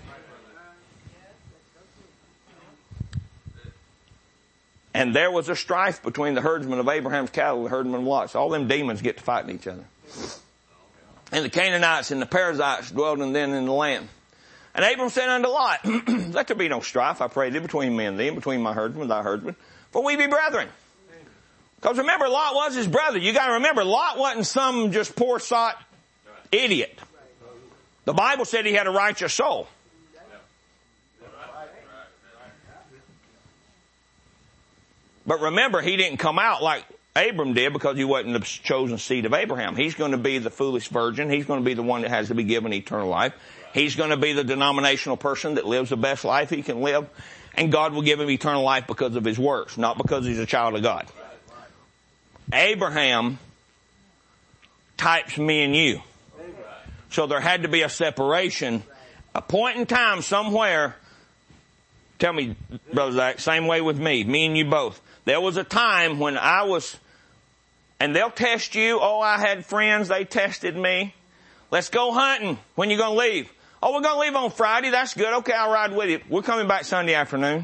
And there was a strife between the herdsmen of Abraham's cattle and the herdsmen of Lot's. All them demons get to fighting each other. And the Canaanites and the Perizzites dwelled in then in the land. And Abram said unto Lot, let there be no strife, I pray thee, between me and thee, and between my herdsmen and thy herdsmen, for we be brethren. Because remember, Lot was his brother. You got to remember, Lot wasn't some just poor sot idiot. The Bible said he had a righteous soul. But remember, he didn't come out like Abram did because he wasn't the chosen seed of Abraham. He's going to be the foolish virgin. He's going to be the one that has to be given eternal life. He's going to be the denominational person that lives the best life he can live. And God will give him eternal life because of his works, not because he's a child of God. Abraham types me and you. So there had to be a separation, a point in time somewhere. Tell me, Brother Zach, same way with me, me and you both. There was a time when I was, and they'll test you. Oh, I had friends, they tested me. Let's go hunting. When you going to leave? Oh, we're going to leave on Friday. That's good. Okay, I'll ride with you. We're coming back Sunday afternoon.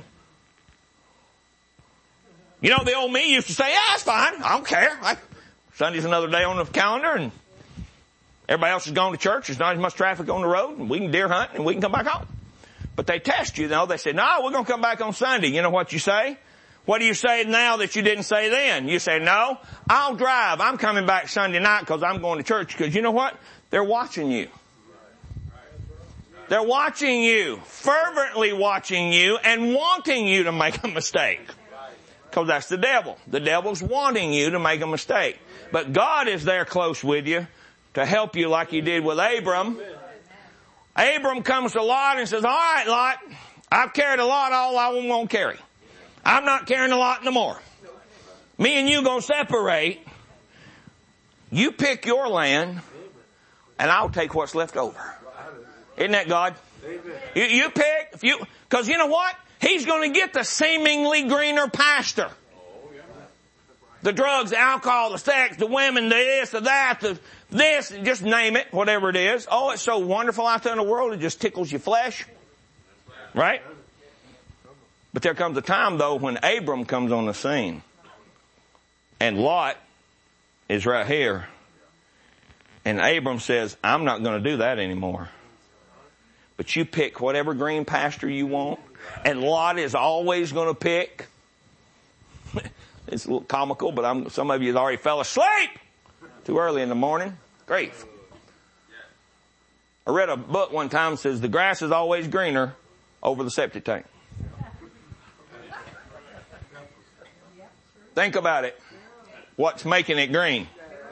You know, the old me used to say, yeah, that's fine. I don't care. I, Sunday's another day on the calendar and everybody else is going to church. There's not as much traffic on the road and we can deer hunt and we can come back home. But they test you, though. They say, no, we're going to come back on Sunday. You know what you say? What do you say now that you didn't say then? You say, no, I'll drive. I'm coming back Sunday night because I'm going to church. Because you know what? They're watching you. They're watching you, fervently watching you and wanting you to make a mistake. Because that's the devil. The devil's wanting you to make a mistake. But God is there close with you to help you like he did with Abram. Abram comes to Lot and says, all right, Lot, I've carried a lot all I won't carry. I'm not carrying a lot no more. Me and you gonna separate. You pick your land, and I'll take what's left over. Isn't that God? You, you pick, if you, cause you know what? He's gonna get the seemingly greener pasture. The drugs, the alcohol, the sex, the women, the this, the that, the this, just name it, whatever it is. Oh, it's so wonderful out there in the world, it just tickles your flesh. Right? But there comes a time, though, when Abram comes on the scene. And Lot is right here. And Abram says, I'm not going to do that anymore. But you pick whatever green pasture you want. And Lot is always going to pick. It's a little comical, but I'm, some of you already fell asleep too early in the morning. Grief. I read a book one time that says the grass is always greener over the septic tank. Think about it. What's making it green?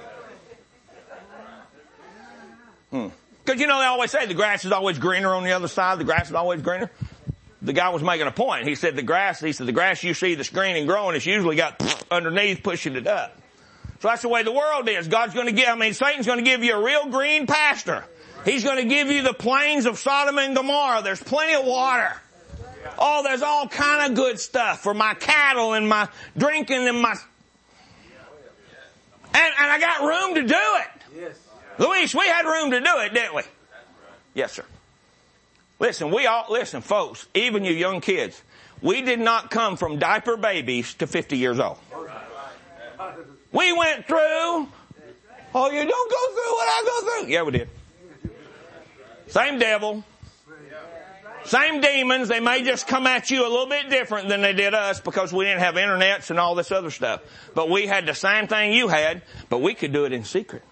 Hmm. Because you know they always say the grass is always greener on the other side. The grass is always greener. The guy was making a point. He said the grass, he said the grass you see that's green and growing, it's usually got underneath pushing it up. So that's the way the world is. God's going to give, I mean, Satan's going to give you a real green pasture. He's going to give you the plains of Sodom and Gomorrah. There's plenty of water. Oh, there's all kind of good stuff for my cattle and my drinking and my... And, and I got room to do it. Luis, we had room to do it, didn't we? Yes, sir. Listen, we all, listen, folks, even you young kids, we did not come from diaper babies to fifty years old. We went through, oh, you don't go through what I go through. Yeah, we did. Same devil. Same demons. They may just come at you a little bit different than they did us because we didn't have internets and all this other stuff. But we had the same thing you had, but we could do it in secret.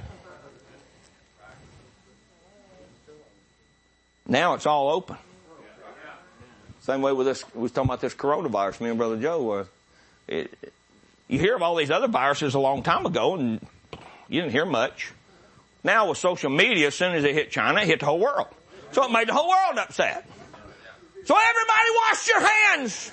Now it's all open. Same way with this, we was talking about this coronavirus, me and Brother Joe was. It, you hear of all these other viruses a long time ago and you didn't hear much. Now with social media, as soon as it hit China, it hit the whole world. So it made the whole world upset. So everybody wash your hands.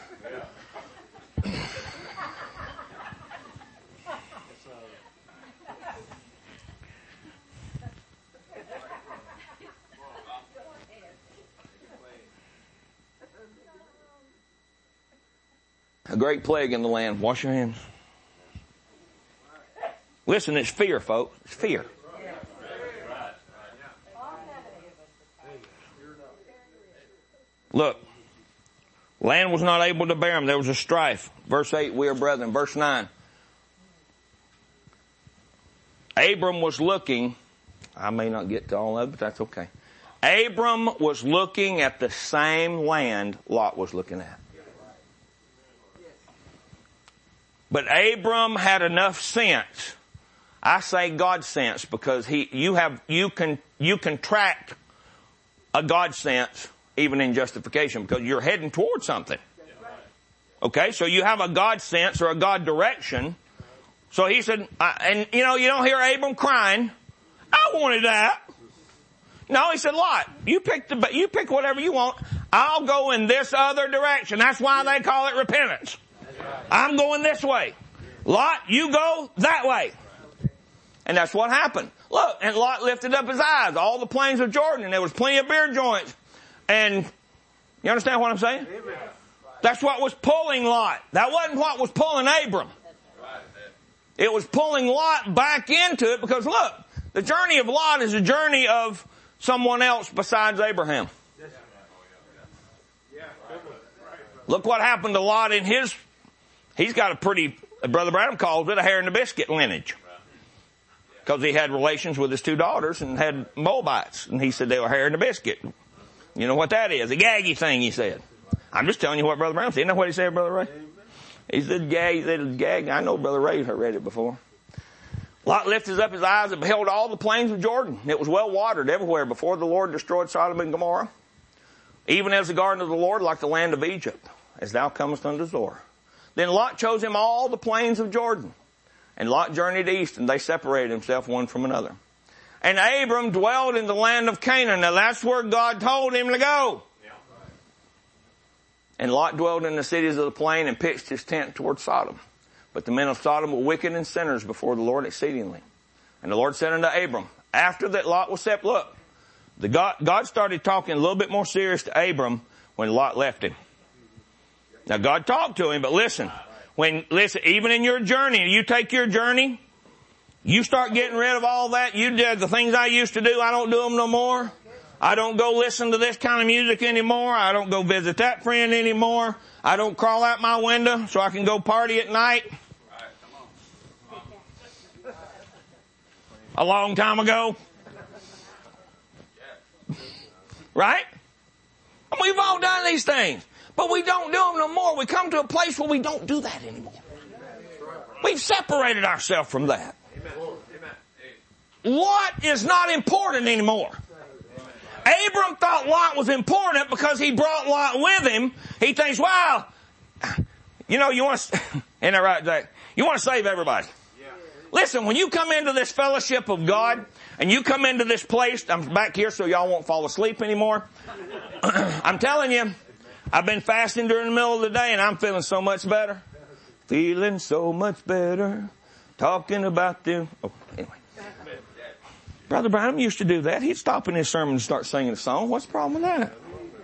A great plague in the land. Wash your hands. Listen, it's fear, folks. It's fear. Look, land was not able to bear them. There was a strife. Verse eight, we are brethren. Verse nine. Abram was looking. I may not get to all of it, but that's okay. Abram was looking at the same land Lot was looking at. But Abram had enough sense. I say God sense because he, you have, you can, you can track a God sense even in justification because you're heading towards something. Okay, so you have a God sense or a God direction. So he said, I, and you know, you don't hear Abram crying, I wanted that. No, he said, Lot, you pick the, you pick whatever you want. I'll go in this other direction. That's why they call it repentance. I'm going this way. Lot, you go that way. And that's what happened. Look, and Lot lifted up his eyes, all the plains of Jordan, and there was plenty of beer joints. And you understand what I'm saying? That's what was pulling Lot. That wasn't what was pulling Abram. It was pulling Lot back into it because look, the journey of Lot is a journey of someone else besides Abraham. Look what happened to Lot in his, he's got a pretty, Brother Branham calls it a hair in the biscuit lineage. Because he had relations with his two daughters and had Moabites. And he said they were hair in the biscuit. You know what that is? A gaggy thing, he said. I'm just telling you what Brother Branham said. You know what he said, Brother Ray? He said, gag. He said, gag. I know Brother Ray had read it before. Lot lifted up his eyes and beheld all the plains of Jordan. It was well watered everywhere before the Lord destroyed Sodom and Gomorrah. Even as the garden of the Lord, like the land of Egypt, as thou comest unto Zoar. Then Lot chose him all the plains of Jordan. And Lot journeyed east, and they separated himself one from another. And Abram dwelled in the land of Canaan. Now that's where God told him to go. And Lot dwelled in the cities of the plain and pitched his tent toward Sodom. But the men of Sodom were wicked and sinners before the Lord exceedingly. And the Lord said unto Abram, after that Lot was set, look, the God, God started talking a little bit more serious to Abram when Lot left him. Now God talked to him, but listen, when, listen, even in your journey, you take your journey, you start getting rid of all that. You did the things I used to do, I don't do them no more. I don't go listen to this kind of music anymore. I don't go visit that friend anymore. I don't crawl out my window so I can go party at night. A long time ago. Right? And we've all done these things. But we don't do them no more. We come to a place where we don't do that anymore. We've separated ourselves from that. Lot is not important anymore. Abram thought Lot was important because he brought Lot with him. He thinks, wow, you know, you want to, isn't that right, Jack? You want to save everybody. Yeah. Listen, when you come into this fellowship of God and you come into this place, I'm back here so y'all won't fall asleep anymore. I'm telling you, I've been fasting during the middle of the day and I'm feeling so much better. Feeling so much better. Talking about them. Oh, anyway. Brother Branham used to do that. He'd stop in his sermon and start singing a song. What's the problem with that?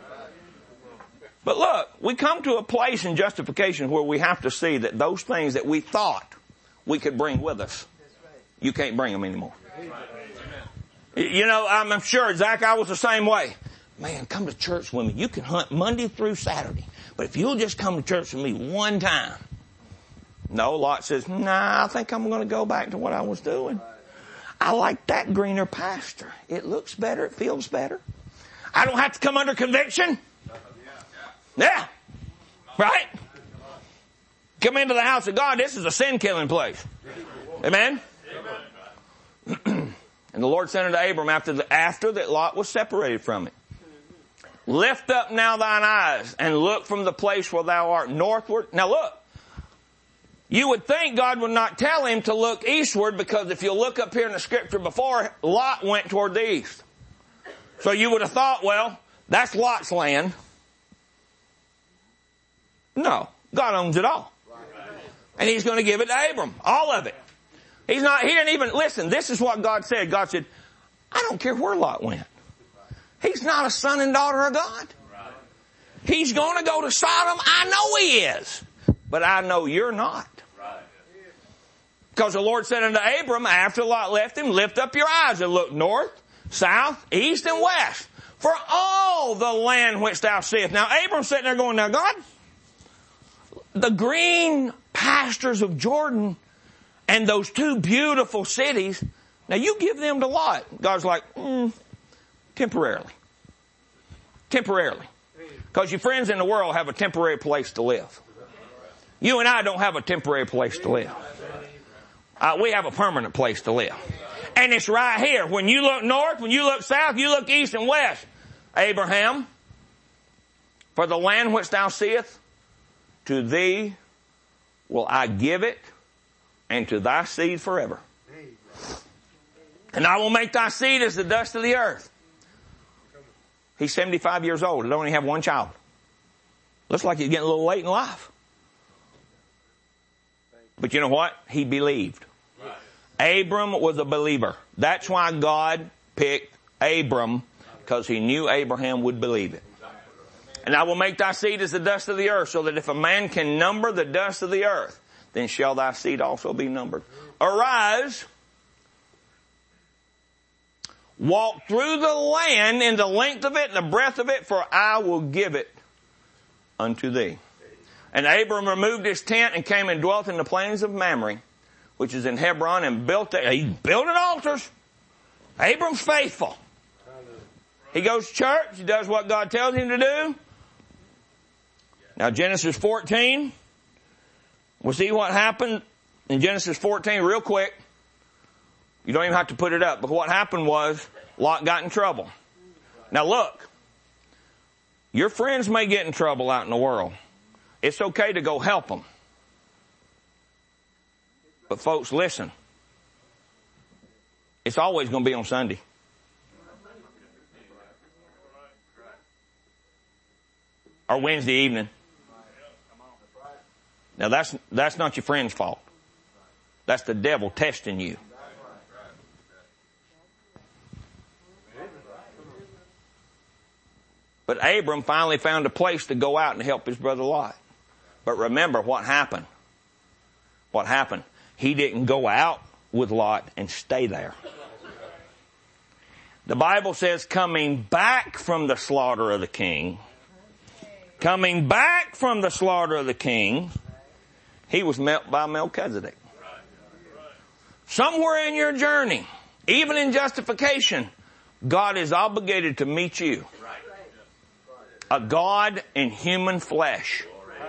But look, we come to a place in justification where we have to see that those things that we thought we could bring with us, you can't bring them anymore. You know, I'm sure, Zach, I was the same way. Man, come to church with me. You can hunt Monday through Saturday. But if you'll just come to church with me one time. No, Lot says, nah, I think I'm going to go back to what I was doing. I like that greener pasture. It looks better. It feels better. I don't have to come under conviction. Yeah. Right? Come into the house of God. This is a sin-killing place. Amen? And the Lord said unto Abram after, the, after that Lot was separated from it. Lift up now thine eyes and look from the place where thou art northward. Now look. You would think God would not tell him to look eastward because if you look up here in the scripture before, Lot went toward the east. So you would have thought, well, that's Lot's land. No. God owns it all. And he's going to give it to Abram. All of it. He's not, he didn't even, listen, this is what God said. God said, I don't care where Lot went. He's not a son and daughter of God. He's going to go to Sodom. I know he is. But I know you're not. Because the Lord said unto Abram, after Lot left him, lift up your eyes and look north, south, east, and west. For all the land which thou seest. Now Abram's sitting there going, now God, the green pastures of Jordan and those two beautiful cities, now you give them to Lot. God's like, mm, temporarily. Temporarily. Because your friends in the world have a temporary place to live. You and I don't have a temporary place to live. Uh, we have a permanent place to live. And it's right here. When you look north, when you look south, you look east and west. Abraham, for the land which thou seest, to thee will I give it, and to thy seed forever. And I will make thy seed as the dust of the earth. He's seventy-five years old. He only have one child. Looks like he's getting a little late in life. But you know what? He believed. Right. Abram was a believer. That's why God picked Abram, because he knew Abraham would believe it. And I will make thy seed as the dust of the earth, so that if a man can number the dust of the earth, then shall thy seed also be numbered. Arise, walk through the land in the length of it and the breadth of it, for I will give it unto thee. And Abram removed his tent and came and dwelt in the plains of Mamre, which is in Hebron, and built it. He built altars. Abram's faithful. He goes to church. He does what God tells him to do. Now Genesis fourteen. Well, see what happened in Genesis fourteen real quick. You don't even have to put it up. But what happened was Lot got in trouble. Now look, your friends may get in trouble out in the world. It's okay to go help them. But folks, listen. It's always going to be on Sunday. Or Wednesday evening. Now that's, that's not your friend's fault. That's the devil testing you. But Abram finally found a place to go out and help his brother Lot. But remember what happened. What happened? He didn't go out with Lot and stay there. The Bible says coming back from the slaughter of the king, coming back from the slaughter of the king, he was met by Melchizedek. Somewhere in your journey, even in justification, God is obligated to meet you. A God in human flesh.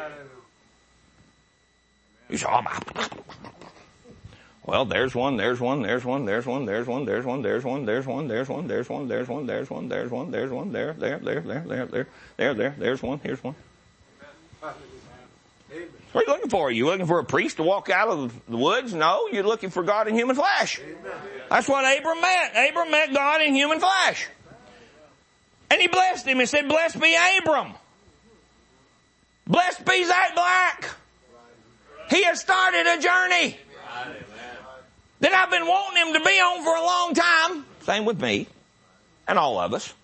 You say, oh, well, there's one, there's one, there's one, there's one, there's one, there's one, there's one, there's one, there's one, there's one, there's one, there's one, there's one, there's one, there, there, there, there, there, there, there, there, there's one, here's one. What are you looking for? Are you looking for a priest to walk out of the woods? No, you're looking for God in human flesh. That's what Abram met. Abram met God in human flesh. And he blessed him and said, blessed be Abram. Blessed be Zach Black. He has started a journey that I've been wanting him to be on for a long time. Same with me and all of us.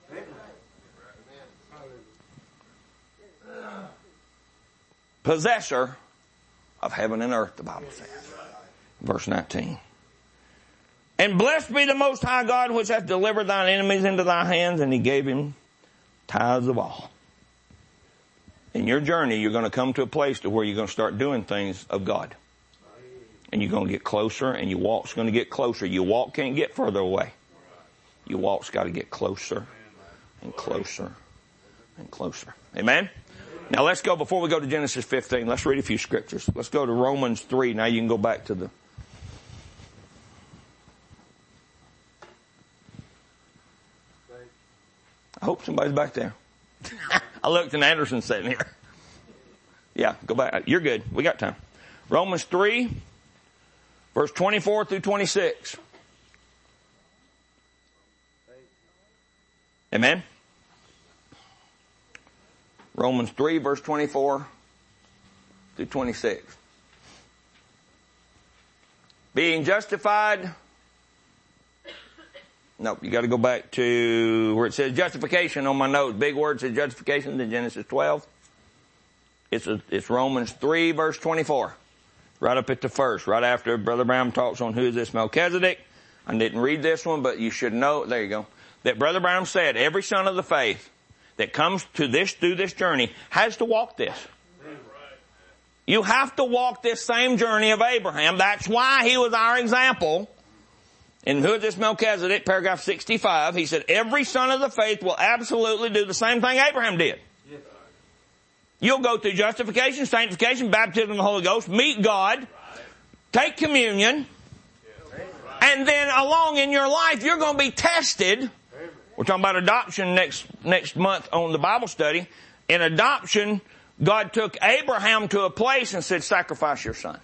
Possessor of heaven and earth, the Bible says. Verse nineteen. And blessed be the Most High God, which hath delivered thine enemies into thy hands, and he gave him tithes of all. In your journey, you're going to come to a place to where you're going to start doing things of God. And you're going to get closer, and your walk's going to get closer. Your walk can't get further away. Your walk's got to get closer and closer and closer. Amen? Now let's go, before we go to Genesis fifteen, let's read a few scriptures. Let's go to Romans three. Now you can go back to the... I hope somebody's back there. I looked and Anderson's sitting here. Yeah, go back. You're good. We got time. Romans three, verse twenty-four through twenty-six. Amen? Romans three, verse twenty-four through twenty-six. Being justified... Nope, you got to go back to where it says justification on my notes. Big word says justification in Genesis twelve. It's a, it's Romans three, verse twenty-four. Right up at the first, right after Brother Brown talks on who is this Melchizedek. I didn't read this one, but you should know, there you go, that Brother Brown said every son of the faith that comes to this, through this journey has to walk this. You have to walk this same journey of Abraham. That's why he was our example. And who is this Melchizedek? Paragraph sixty-five. He said, every son of the faith will absolutely do the same thing Abraham did. Yes. You'll go through justification, sanctification, baptism of the Holy Ghost, meet God, take communion, and then along in your life, you're going to be tested. We're talking about adoption next, next month on the Bible study. In adoption, God took Abraham to a place and said, sacrifice your son.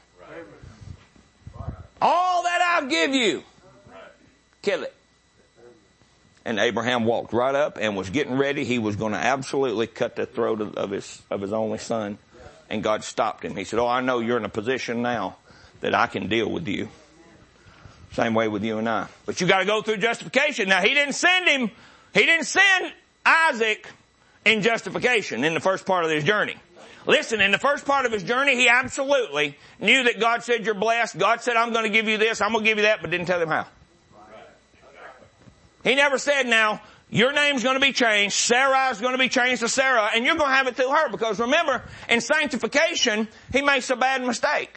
All that I'll give you. Kill it. And Abraham walked right up and was getting ready. He was going to absolutely cut the throat of, of his of his only son. And God stopped him. He said, oh, I know you're in a position now that I can deal with you. Same way with you and I. But you got to go through justification. Now, he didn't send him, he didn't send Isaac in justification in the first part of his journey. Listen, in the first part of his journey, he absolutely knew that God said you're blessed. God said, I'm going to give you this, I'm going to give you that, but didn't tell him how. He never said, now, your name's going to be changed, Sarah's going to be changed to Sarah, and you're going to have it through her. Because remember, in sanctification, he makes a bad mistake.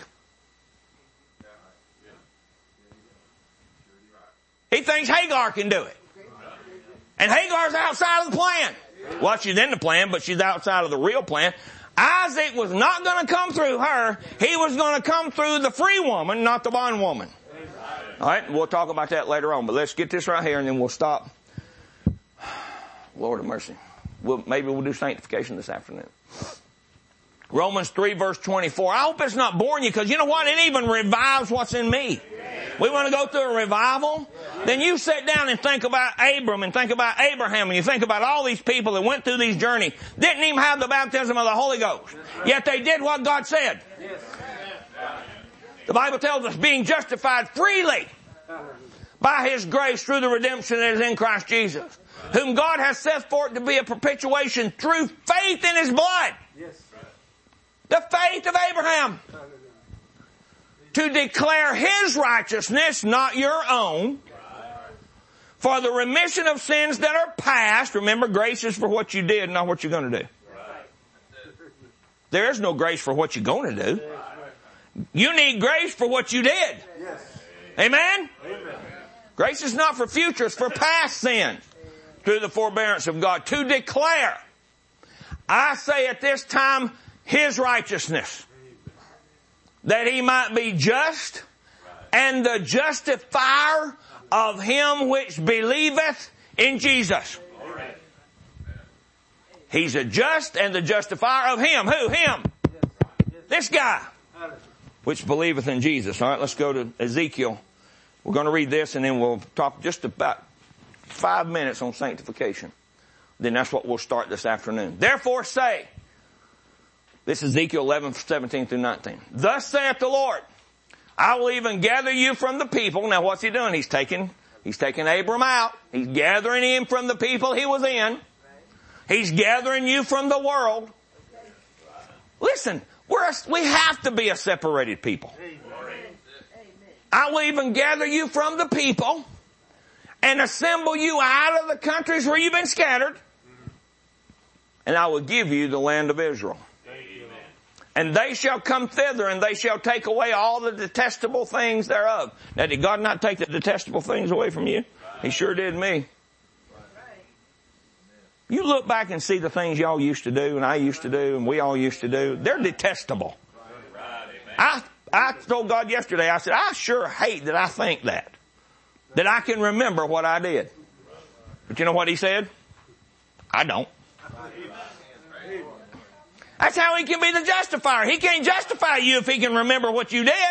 He thinks Hagar can do it. And Hagar's outside of the plan. Well, she's in the plan, but she's outside of the real plan. Isaac was not going to come through her. He was going to come through the free woman, not the bondwoman. All right, we'll talk about that later on, but let's get this right here and then we'll stop. Lord of mercy. We'll, maybe we'll do sanctification this afternoon. Romans three verse twenty-four. I hope it's not boring you, because you know what? It even revives what's in me. We want to go through a revival? Then you sit down and think about Abram and think about Abraham and you think about all these people that went through these journeys, didn't even have the baptism of the Holy Ghost. Yet they did what God said. The Bible tells us being justified freely by His grace through the redemption that is in Christ Jesus, whom God has set forth to be a perpetuation through faith in His blood. The faith of Abraham. To declare His righteousness, not your own, for the remission of sins that are past. Remember, grace is for what you did, not what you're going to do. There is no grace for what you're going to do. You need grace for what you did. Amen? Grace is not for future, it's for past sins. Through the forbearance of God. To declare, I say at this time, His righteousness, that He might be just and the justifier of him which believeth in Jesus. He's a just and the justifier of him. Who? Him. This guy. Which believeth in Jesus. All right, let's go to Ezekiel. We're going to read this and then we'll talk just about five minutes on sanctification. Then that's what we'll start this afternoon. Therefore say, this is Ezekiel eleven, seventeen through nineteen. Thus saith the Lord, I will even gather you from the people. Now what's he doing? He's taking, he's taking Abram out. He's gathering him from the people he was in. He's gathering you from the world. Listen, we're a, we have to be a separated people. I will even gather you from the people and assemble you out of the countries where you've been scattered. And I will give you the land of Israel. And they shall come thither, and they shall take away all the detestable things thereof. Now, did God not take the detestable things away from you? He sure did me. You look back and see the things y'all used to do, and I used to do, and we all used to do. They're detestable. I, I told God yesterday, I said, I sure hate that I think that. That I can remember what I did. But you know what He said? I don't. That's how He can be the justifier. He can't justify you if He can remember what you did.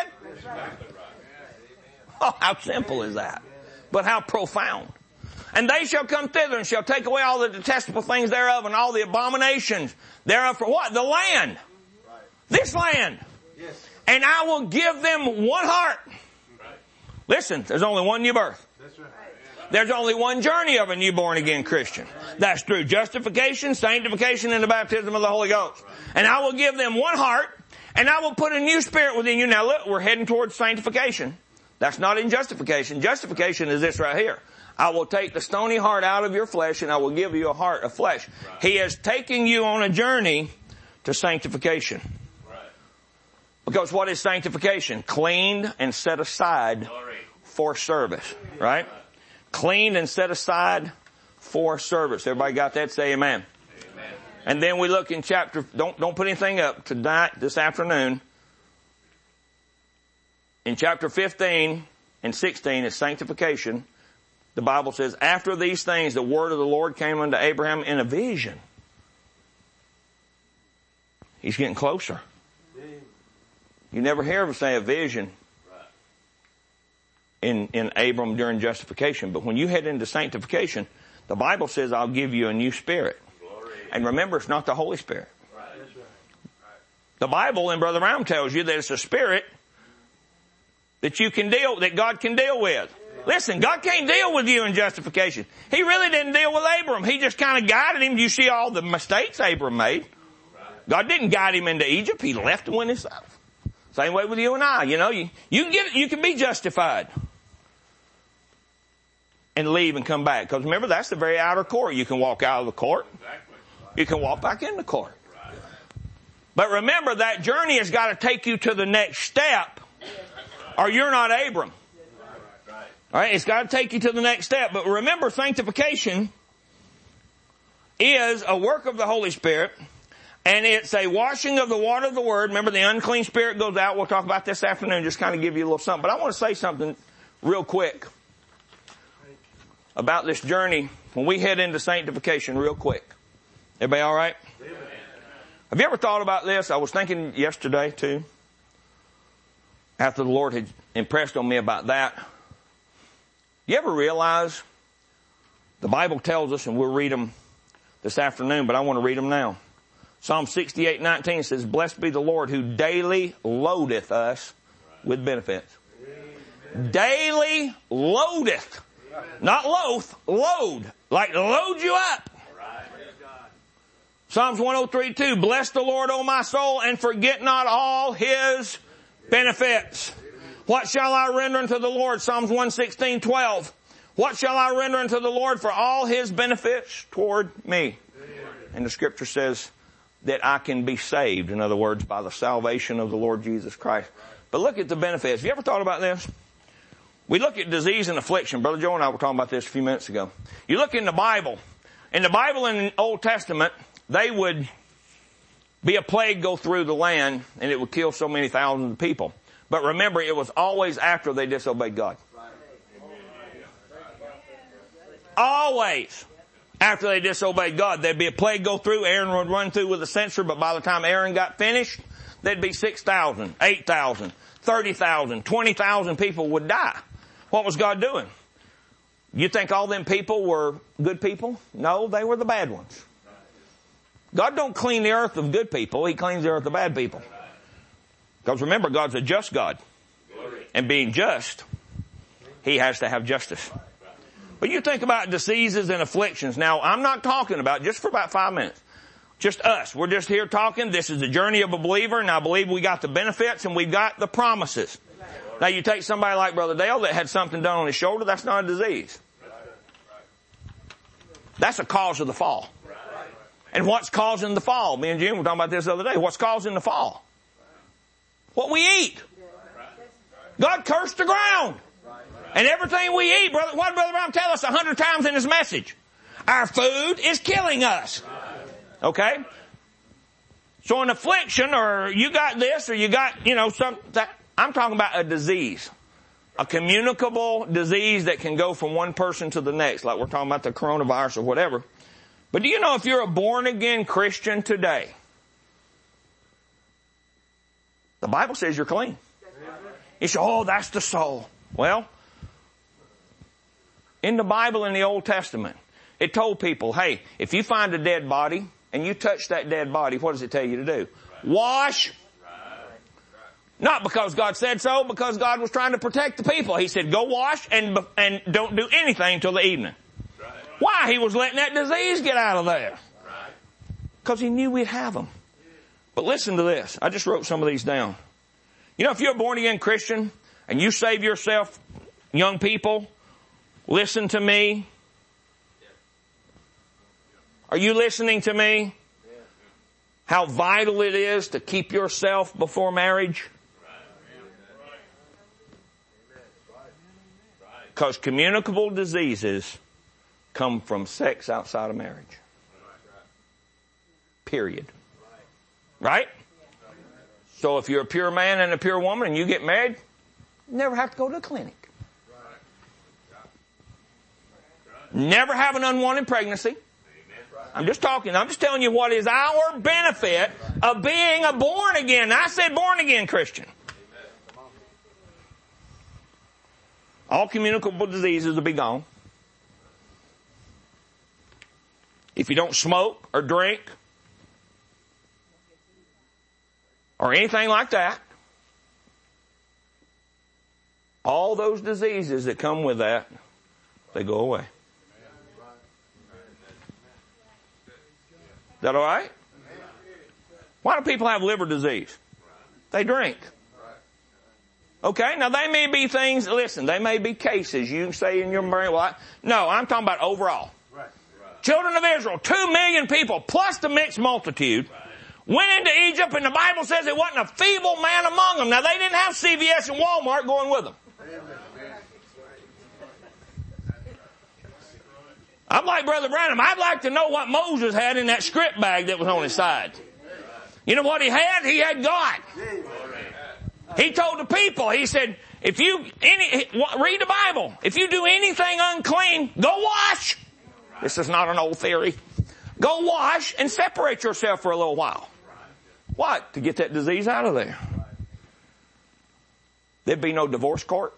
Oh, how simple is that? But how profound. And they shall come thither and shall take away all the detestable things thereof and all the abominations thereof for what? The land. This land. And I will give them one heart. Listen, there's only one new birth. There's only one journey of a new born again Christian. That's through justification, sanctification, and the baptism of the Holy Ghost. And I will give them one heart, and I will put a new spirit within you. Now look, we're heading towards sanctification. That's not in justification. Justification is this right here. I will take the stony heart out of your flesh, and I will give you a heart of flesh. He is taking you on a journey to sanctification. Because what is sanctification? Cleaned and set aside for service. Right? Cleaned and set aside for service. Everybody got that? Say amen. Amen. And then we look in chapter, don't, don't put anything up tonight, this afternoon. In chapter fifteen and sixteen is sanctification. The Bible says, after these things, the word of the Lord came unto Abraham in a vision. He's getting closer. You never hear him say a vision in, in Abram during justification. But when you head into sanctification, the Bible says, I'll give you a new spirit. And remember, it's not the Holy Spirit. The Bible in Brother Brown tells you that it's a spirit that you can deal, that God can deal with. Listen, God can't deal with you in justification. He really didn't deal with Abram. He just kind of guided him. You see all the mistakes Abram made. God didn't guide him into Egypt. He left him with himself. Same way with you and I. You know, you, you can get, you can be justified and leave and come back. Because remember, that's the very outer court. You can walk out of the court. You can walk back in the court. But remember, that journey has got to take you to the next step, or you're not Abram. All right, it's got to take you to the next step. But remember, sanctification is a work of the Holy Spirit. And it's a washing of the water of the Word. Remember, the unclean spirit goes out. We'll talk about this afternoon, just kind of give you a little something. But I want to say something real quick about this journey when we head into sanctification real quick. Everybody all right? Amen. Have you ever thought about this? I was thinking yesterday, too, after the Lord had impressed on me about that. You ever realize the Bible tells us, and we'll read them this afternoon, but I want to read them now. Psalm sixty-eight nineteen says, "Blessed be the Lord who daily loadeth us with benefits." Amen. Daily loadeth. Not loath, load. Like load you up. Right. Psalms one oh three two, "Bless the Lord, O my soul, and forget not all His benefits." What shall I render unto the Lord? Psalms one sixteen twelve. "What shall I render unto the Lord for all His benefits toward me?" And the scripture says that I can be saved, in other words, by the salvation of the Lord Jesus Christ. But look at the benefits. Have you ever thought about this? We look at disease and affliction. Brother Joe and I were talking about this a few minutes ago. You look in the Bible. In the Bible in the Old Testament, they would be a plague go through the land and it would kill so many thousands of people. But remember, it was always after they disobeyed God. Always. After they disobeyed God, there'd be a plague go through. Aaron would run through with a censer, but by the time Aaron got finished, there'd be six thousand, eight thousand, thirty thousand, twenty thousand people would die. What was God doing? You think all them people were good people? No, they were the bad ones. God don't clean the earth of good people. He cleans the earth of bad people. Because remember, God's a just God. And being just, He has to have justice. But you think about diseases and afflictions. Now, I'm not talking about, just for about five minutes, just us. We're just here talking. This is the journey of a believer, and I believe we got the benefits and we've got the promises. Now, you take somebody like Brother Dale that had something done on his shoulder, that's not a disease. That's a cause of the fall. And what's causing the fall? Me and Jim were talking about this the other day. What's causing the fall? What we eat. God cursed the ground. And everything we eat, brother, what did Brother Brown tell us a hundred times in his message? Our food is killing us. Okay? So an affliction, or you got this, or you got, you know, some, that, I'm talking about a disease. A communicable disease that can go from one person to the next, like we're talking about the coronavirus or whatever. But do you know if you're a born again Christian today, the Bible says you're clean. You say, oh, that's the soul. Well, in the Bible in the Old Testament, it told people, hey, if you find a dead body and you touch that dead body, what does it tell you to do? Wash. Not because God said so, because God was trying to protect the people. He said, go wash and and don't do anything till the evening. Why? He was letting that disease get out of there. Because He knew we'd have them. But listen to this. I just wrote some of these down. You know, if you're a born again Christian and you save yourself, young people, listen to me. Are you listening to me? How vital it is to keep yourself before marriage? Because communicable diseases come from sex outside of marriage. Period. Right? So if you're a pure man and a pure woman and you get married, you never have to go to the clinic. Never have an unwanted pregnancy. I'm just talking, I'm just telling you what is our benefit of being a born again. I said born again Christian. All communicable diseases will be gone. If you don't smoke or drink or anything like that, all those diseases that come with that, they go away. Is that all right? Why do people have liver disease? They drink. Okay, now they may be things, listen, they may be cases you can say in your brain, well, I, no, I'm talking about overall. Right. Right. Children of Israel, two million people, plus the mixed multitude, right, went into Egypt, and the Bible says there wasn't a feeble man among them. Now, they didn't have C V S and Walmart going with them. I'm like Brother Branham. I'd like to know what Moses had in that script bag that was on his side. You know what he had? He had God. He told the people, he said, if you, any, read the Bible. If you do anything unclean, go wash. This is not an old theory. Go wash and separate yourself for a little while. What? To get that disease out of there. There'd be no divorce court.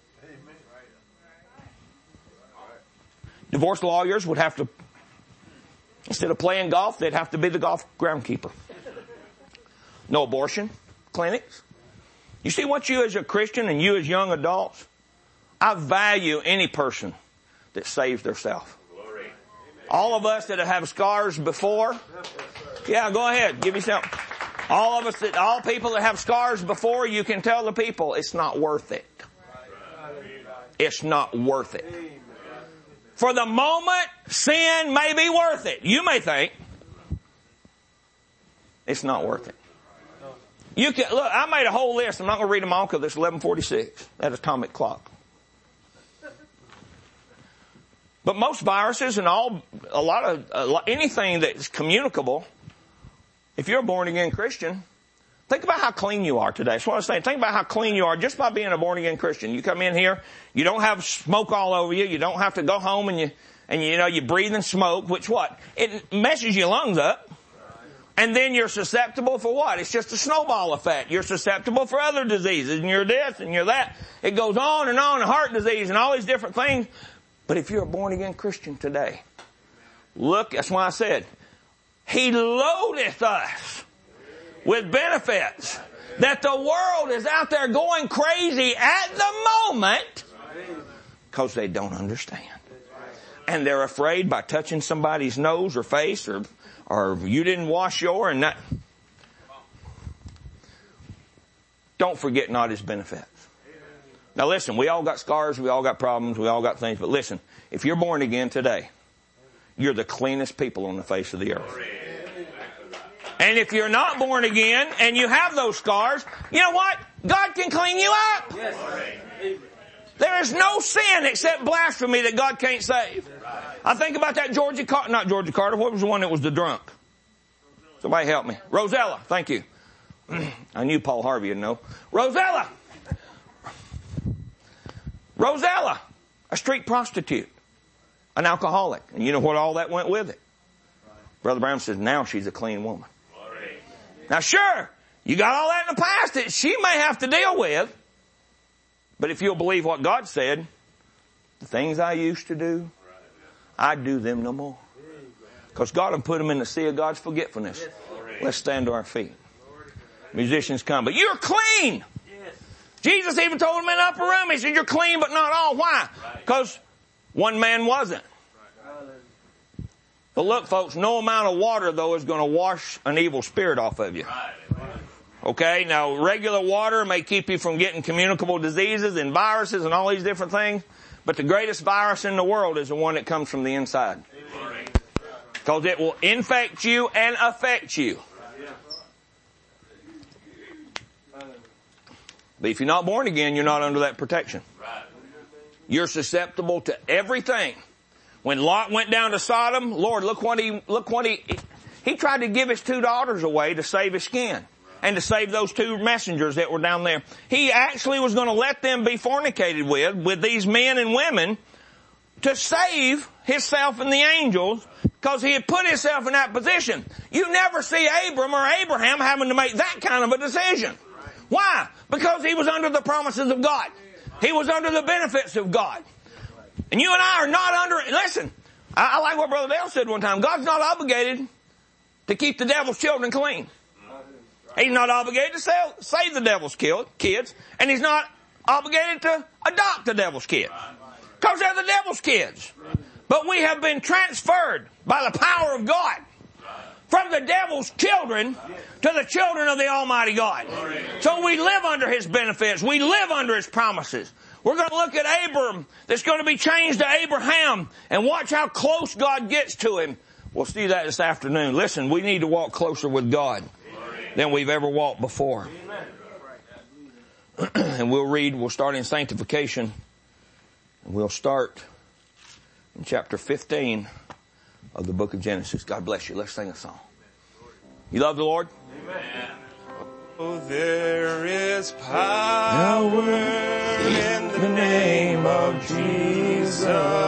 Divorce lawyers would have to, instead of playing golf, they'd have to be the golf groundskeeper. No abortion clinics. You see what you as a Christian and you as young adults, I value any person that saves theirself. All of us that have scars before, yeah, go ahead, give me something. All of us that, all people that have scars before, you can tell the people it's not worth it. It's not worth it. For the moment, sin may be worth it. You may think it's not worth it. You can, look, I made a whole list. I'm not going to read them all because it's eleven forty-six, that atomic clock. But most viruses and all, a lot of, a lot, anything that's communicable, if you're a born again Christian, think about how clean you are today. That's what I'm saying. Think about how clean you are just by being a born again Christian. You come in here, you don't have smoke all over you. You don't have to go home and you, and you know, you breathe in smoke, which what? It messes your lungs up. And then you're susceptible for what? It's just a snowball effect. You're susceptible for other diseases, and you're this, and you're that. It goes on and on, heart disease and all these different things. But if you're a born-again Christian today, look, that's why I said, He loadeth us with benefits that the world is out there going crazy at the moment because they don't understand. And they're afraid by touching somebody's nose or face or or you didn't wash your and that. Don't forget not His benefits. Now listen, we all got scars, we all got problems, we all got things, but listen, if you're born again today, you're the cleanest people on the face of the earth. And if you're not born again and you have those scars, you know what? God can clean you up. There is no sin except blasphemy that God can't save. I think about that Georgia Carter, not Georgia Carter, what was the one that was the drunk? Somebody help me. Rosella, thank you. I knew Paul Harvey would know. Rosella! Rosella, a street prostitute, an alcoholic. And you know what all that went with it? Brother Brown says now she's a clean woman. Now sure, you got all that in the past that she may have to deal with. But if you'll believe what God said, the things I used to do, I do them no more. Because God will put them in the sea of God's forgetfulness. Let's stand to our feet. Musicians come. But you're clean. Jesus even told them in the upper room, He said, you're clean but not all. Why? Because one man wasn't. But look, folks, no amount of water, though, is going to wash an evil spirit off of you. Okay, now regular water may keep you from getting communicable diseases and viruses and all these different things, but the greatest virus in the world is the one that comes from the inside. Because it will infect you and affect you. But if you're not born again, you're not under that protection. You're susceptible to everything. When Lot went down to Sodom, Lord, look what he, look what he, he tried to give his two daughters away to save his skin. And to save those two messengers that were down there. He actually was going to let them be fornicated with, with these men and women, to save himself and the angels, because he had put himself in that position. You never see Abram or Abraham having to make that kind of a decision. Why? Because he was under the promises of God. He was under the benefits of God. And you and I are not under, listen, I, I like what Brother Dale said one time. God's not obligated to keep the devil's children clean. He's not obligated to sell, save the devil's kids, and He's not obligated to adopt the devil's kids. Because they're the devil's kids. But we have been transferred by the power of God from the devil's children to the children of the Almighty God. So we live under His benefits. We live under His promises. We're going to look at Abram that's going to be changed to Abraham and watch how close God gets to him. We'll see that this afternoon. Listen, we need to walk closer with God than we've ever walked before. And we'll read, we'll start in sanctification. And we'll start in chapter fifteen of the book of Genesis. God bless you. Let's sing a song. You love the Lord? Amen. Oh, there is power in the name of Jesus.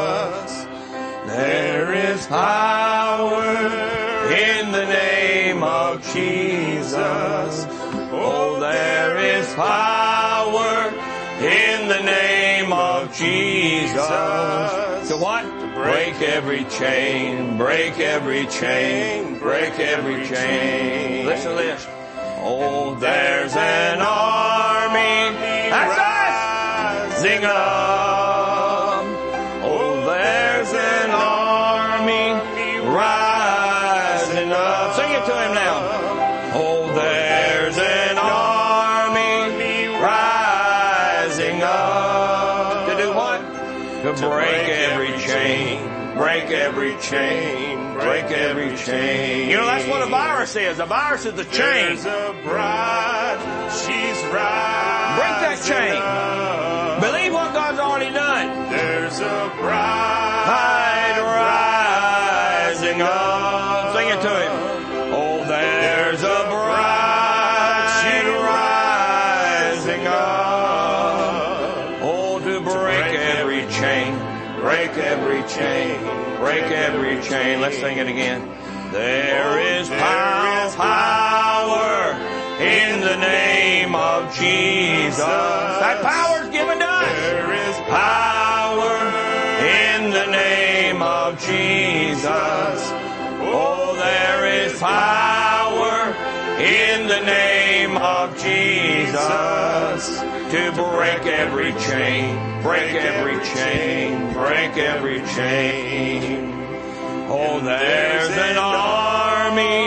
There is power in the name of Jesus. Oh, there is power in the name of Jesus. To what? Break every chain, break every chain, break every chain. Listen to this. Oh, there's an army rising up. Oh, there's an army rising up. Sing it to him now. Oh, there's an army rising up. To do what? To break every chain, break every chain, break every chain. You know, that's what a virus is. A virus is a chain. There's a bride, she's rising. Break that chain. up. Believe what God's already done. There's a bride rising up. Sing it to him. Oh, there's a bride, she's rising up. Oh, to break every chain, break every chain, break every chain. Let's sing it again. There is power, power in the name of Jesus. That power's given to us. There is power in the name of Jesus. Oh, there is power in the name of Jesus to break every chain, break every chain, break every chain. Oh, there's an army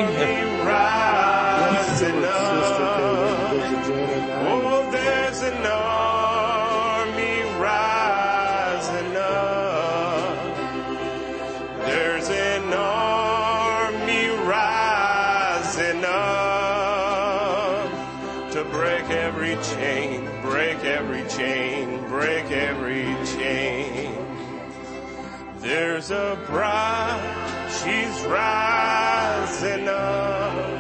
rising up. Oh, there's an army rising up. There's an army rising up to break every chain, break every chain, break every chain. There's a bride, she's rising up.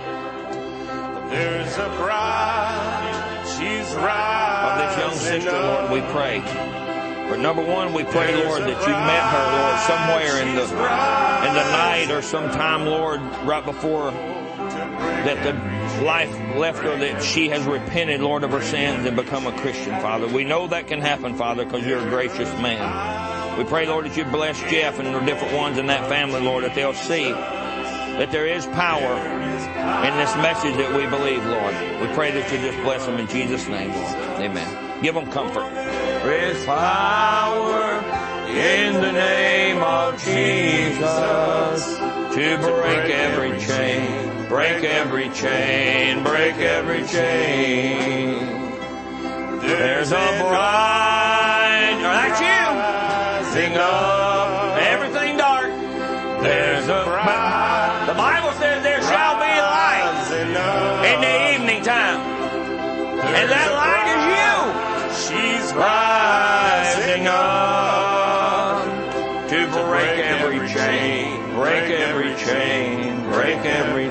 There's a bride, she's rising Of this young sister, up. Lord, we pray. For number one, we pray, Lord, that you met her, Lord, somewhere in the in the night or sometime, Lord, right before that the life left her, that she has repented, Lord, of her sins and become a Christian, Father. We know that can happen, Father, because you're a gracious man. We pray, Lord, that you bless Jeff and the different ones in that family, Lord, that they'll see that there is power in this message that we believe, Lord. We pray that you just bless them in Jesus' name, Lord. Amen. Give them comfort. There is power in the name of Jesus to break every chain, break every chain, break every chain. There's a bride, that's you, rising up, everything dark. There's a bride. The Bible says there shall be light in the evening time. And that light is you. She's rising up to break every chain, break every chain, break every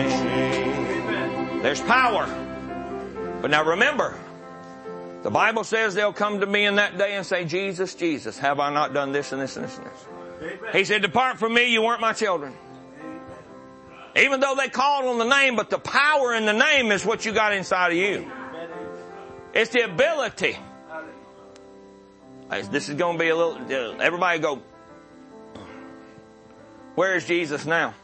chain. There's power. But now remember, the Bible says they'll come to me in that day and say, Jesus, Jesus, have I not done this and this and this and this? He said, depart from me, you weren't my children. Even though they called on the name, but the power in the name is what you got inside of you. It's the ability. This is going to be a little, everybody go, where is Jesus now?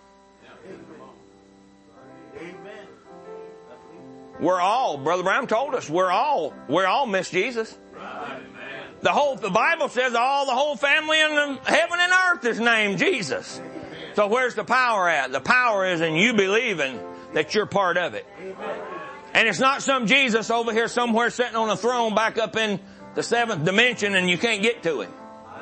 We're all, Brother Brown told us, we're all, we're all miss Jesus. The whole, the Bible says all the whole family in the heaven and earth is named Jesus. So where's the power at? The power is in you believing that you're part of it. And it's not some Jesus over here somewhere sitting on a throne back up in the seventh dimension and you can't get to him.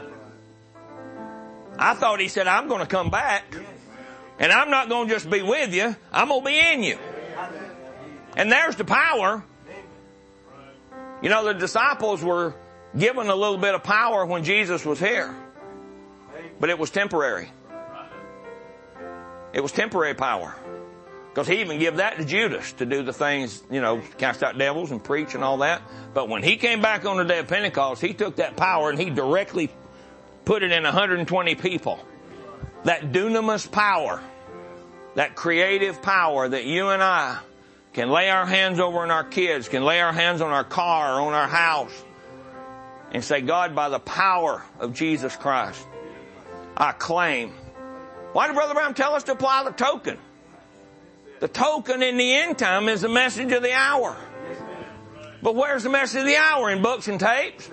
I thought he said, I'm going to come back and I'm not going to just be with you. I'm going to be in you. And there's the power. You know, the disciples were given a little bit of power when Jesus was here. But it was temporary. It was temporary power. Because he even gave that to Judas to do the things, you know, cast out devils and preach and all that. But when he came back on the day of Pentecost, he took that power and he directly put it in one hundred twenty people. That dunamis power, that creative power that you and I can lay our hands over on our kids, can lay our hands on our car or on our house and say, God, by the power of Jesus Christ, I claim. Why did Brother Brown tell us to apply the token? The token in the end time is the message of the hour. But where's the message of the hour? In books and tapes?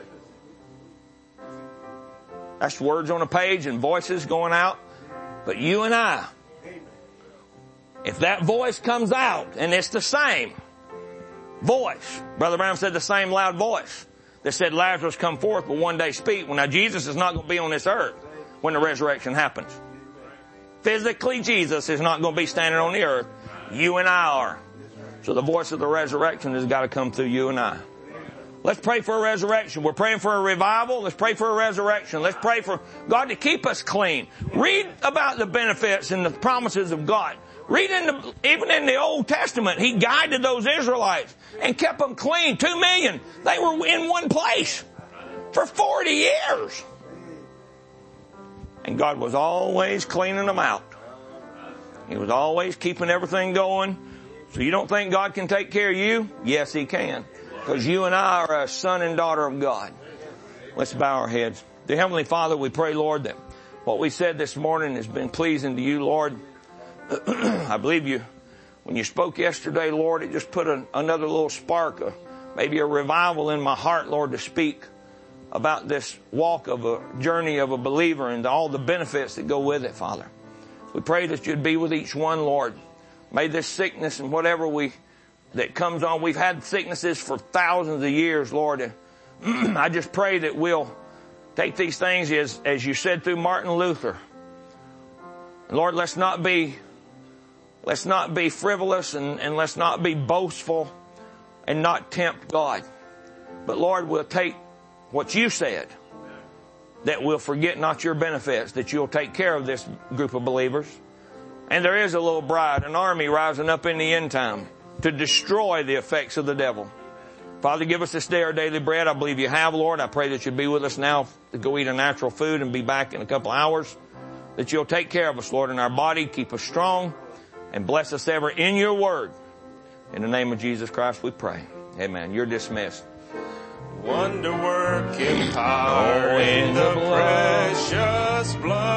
That's words on a page and voices going out. But you and I, if that voice comes out and it's the same voice, Brother Brown said the same loud voice that said Lazarus come forth but one day speak. Well, now Jesus is not going to be on this earth when the resurrection happens. Physically, Jesus is not going to be standing on the earth. You and I are. So the voice of the resurrection has got to come through you and I. Let's pray for a resurrection. We're praying for a revival. Let's pray for a resurrection. Let's pray for God to keep us clean. Read about the benefits and the promises of God. Read in the, even in the Old Testament, He guided those Israelites and kept them clean. Two million. They were in one place for forty years. And God was always cleaning them out. He was always keeping everything going. So you don't think God can take care of you? Yes, He can. Because you and I are a son and daughter of God. Let's bow our heads. Dear Heavenly Father, we pray, Lord, that what we said this morning has been pleasing to you, Lord. I believe you, when you spoke yesterday, Lord, it just put a, another little spark, a, maybe a revival in my heart, Lord, to speak about this walk of a journey of a believer and all the benefits that go with it, Father. We pray that you'd be with each one, Lord. May this sickness and whatever we that comes on, we've had sicknesses for thousands of years, Lord. And I just pray that we'll take these things as, as you said through Martin Luther. Lord, let's not be, let's not be frivolous and, and let's not be boastful and not tempt God. But Lord, we'll take what you said, that we'll forget not your benefits, that you'll take care of this group of believers. And there is a little bride, an army rising up in the end time to destroy the effects of the devil. Father, give us this day our daily bread. I believe you have, Lord. I pray that you'll be with us now to go eat a natural food and be back in a couple hours. That you'll take care of us, Lord, in our body, keep us strong, and bless us ever in your word. In the name of Jesus Christ we pray. Amen. You're dismissed. Wonder working power in the precious blood.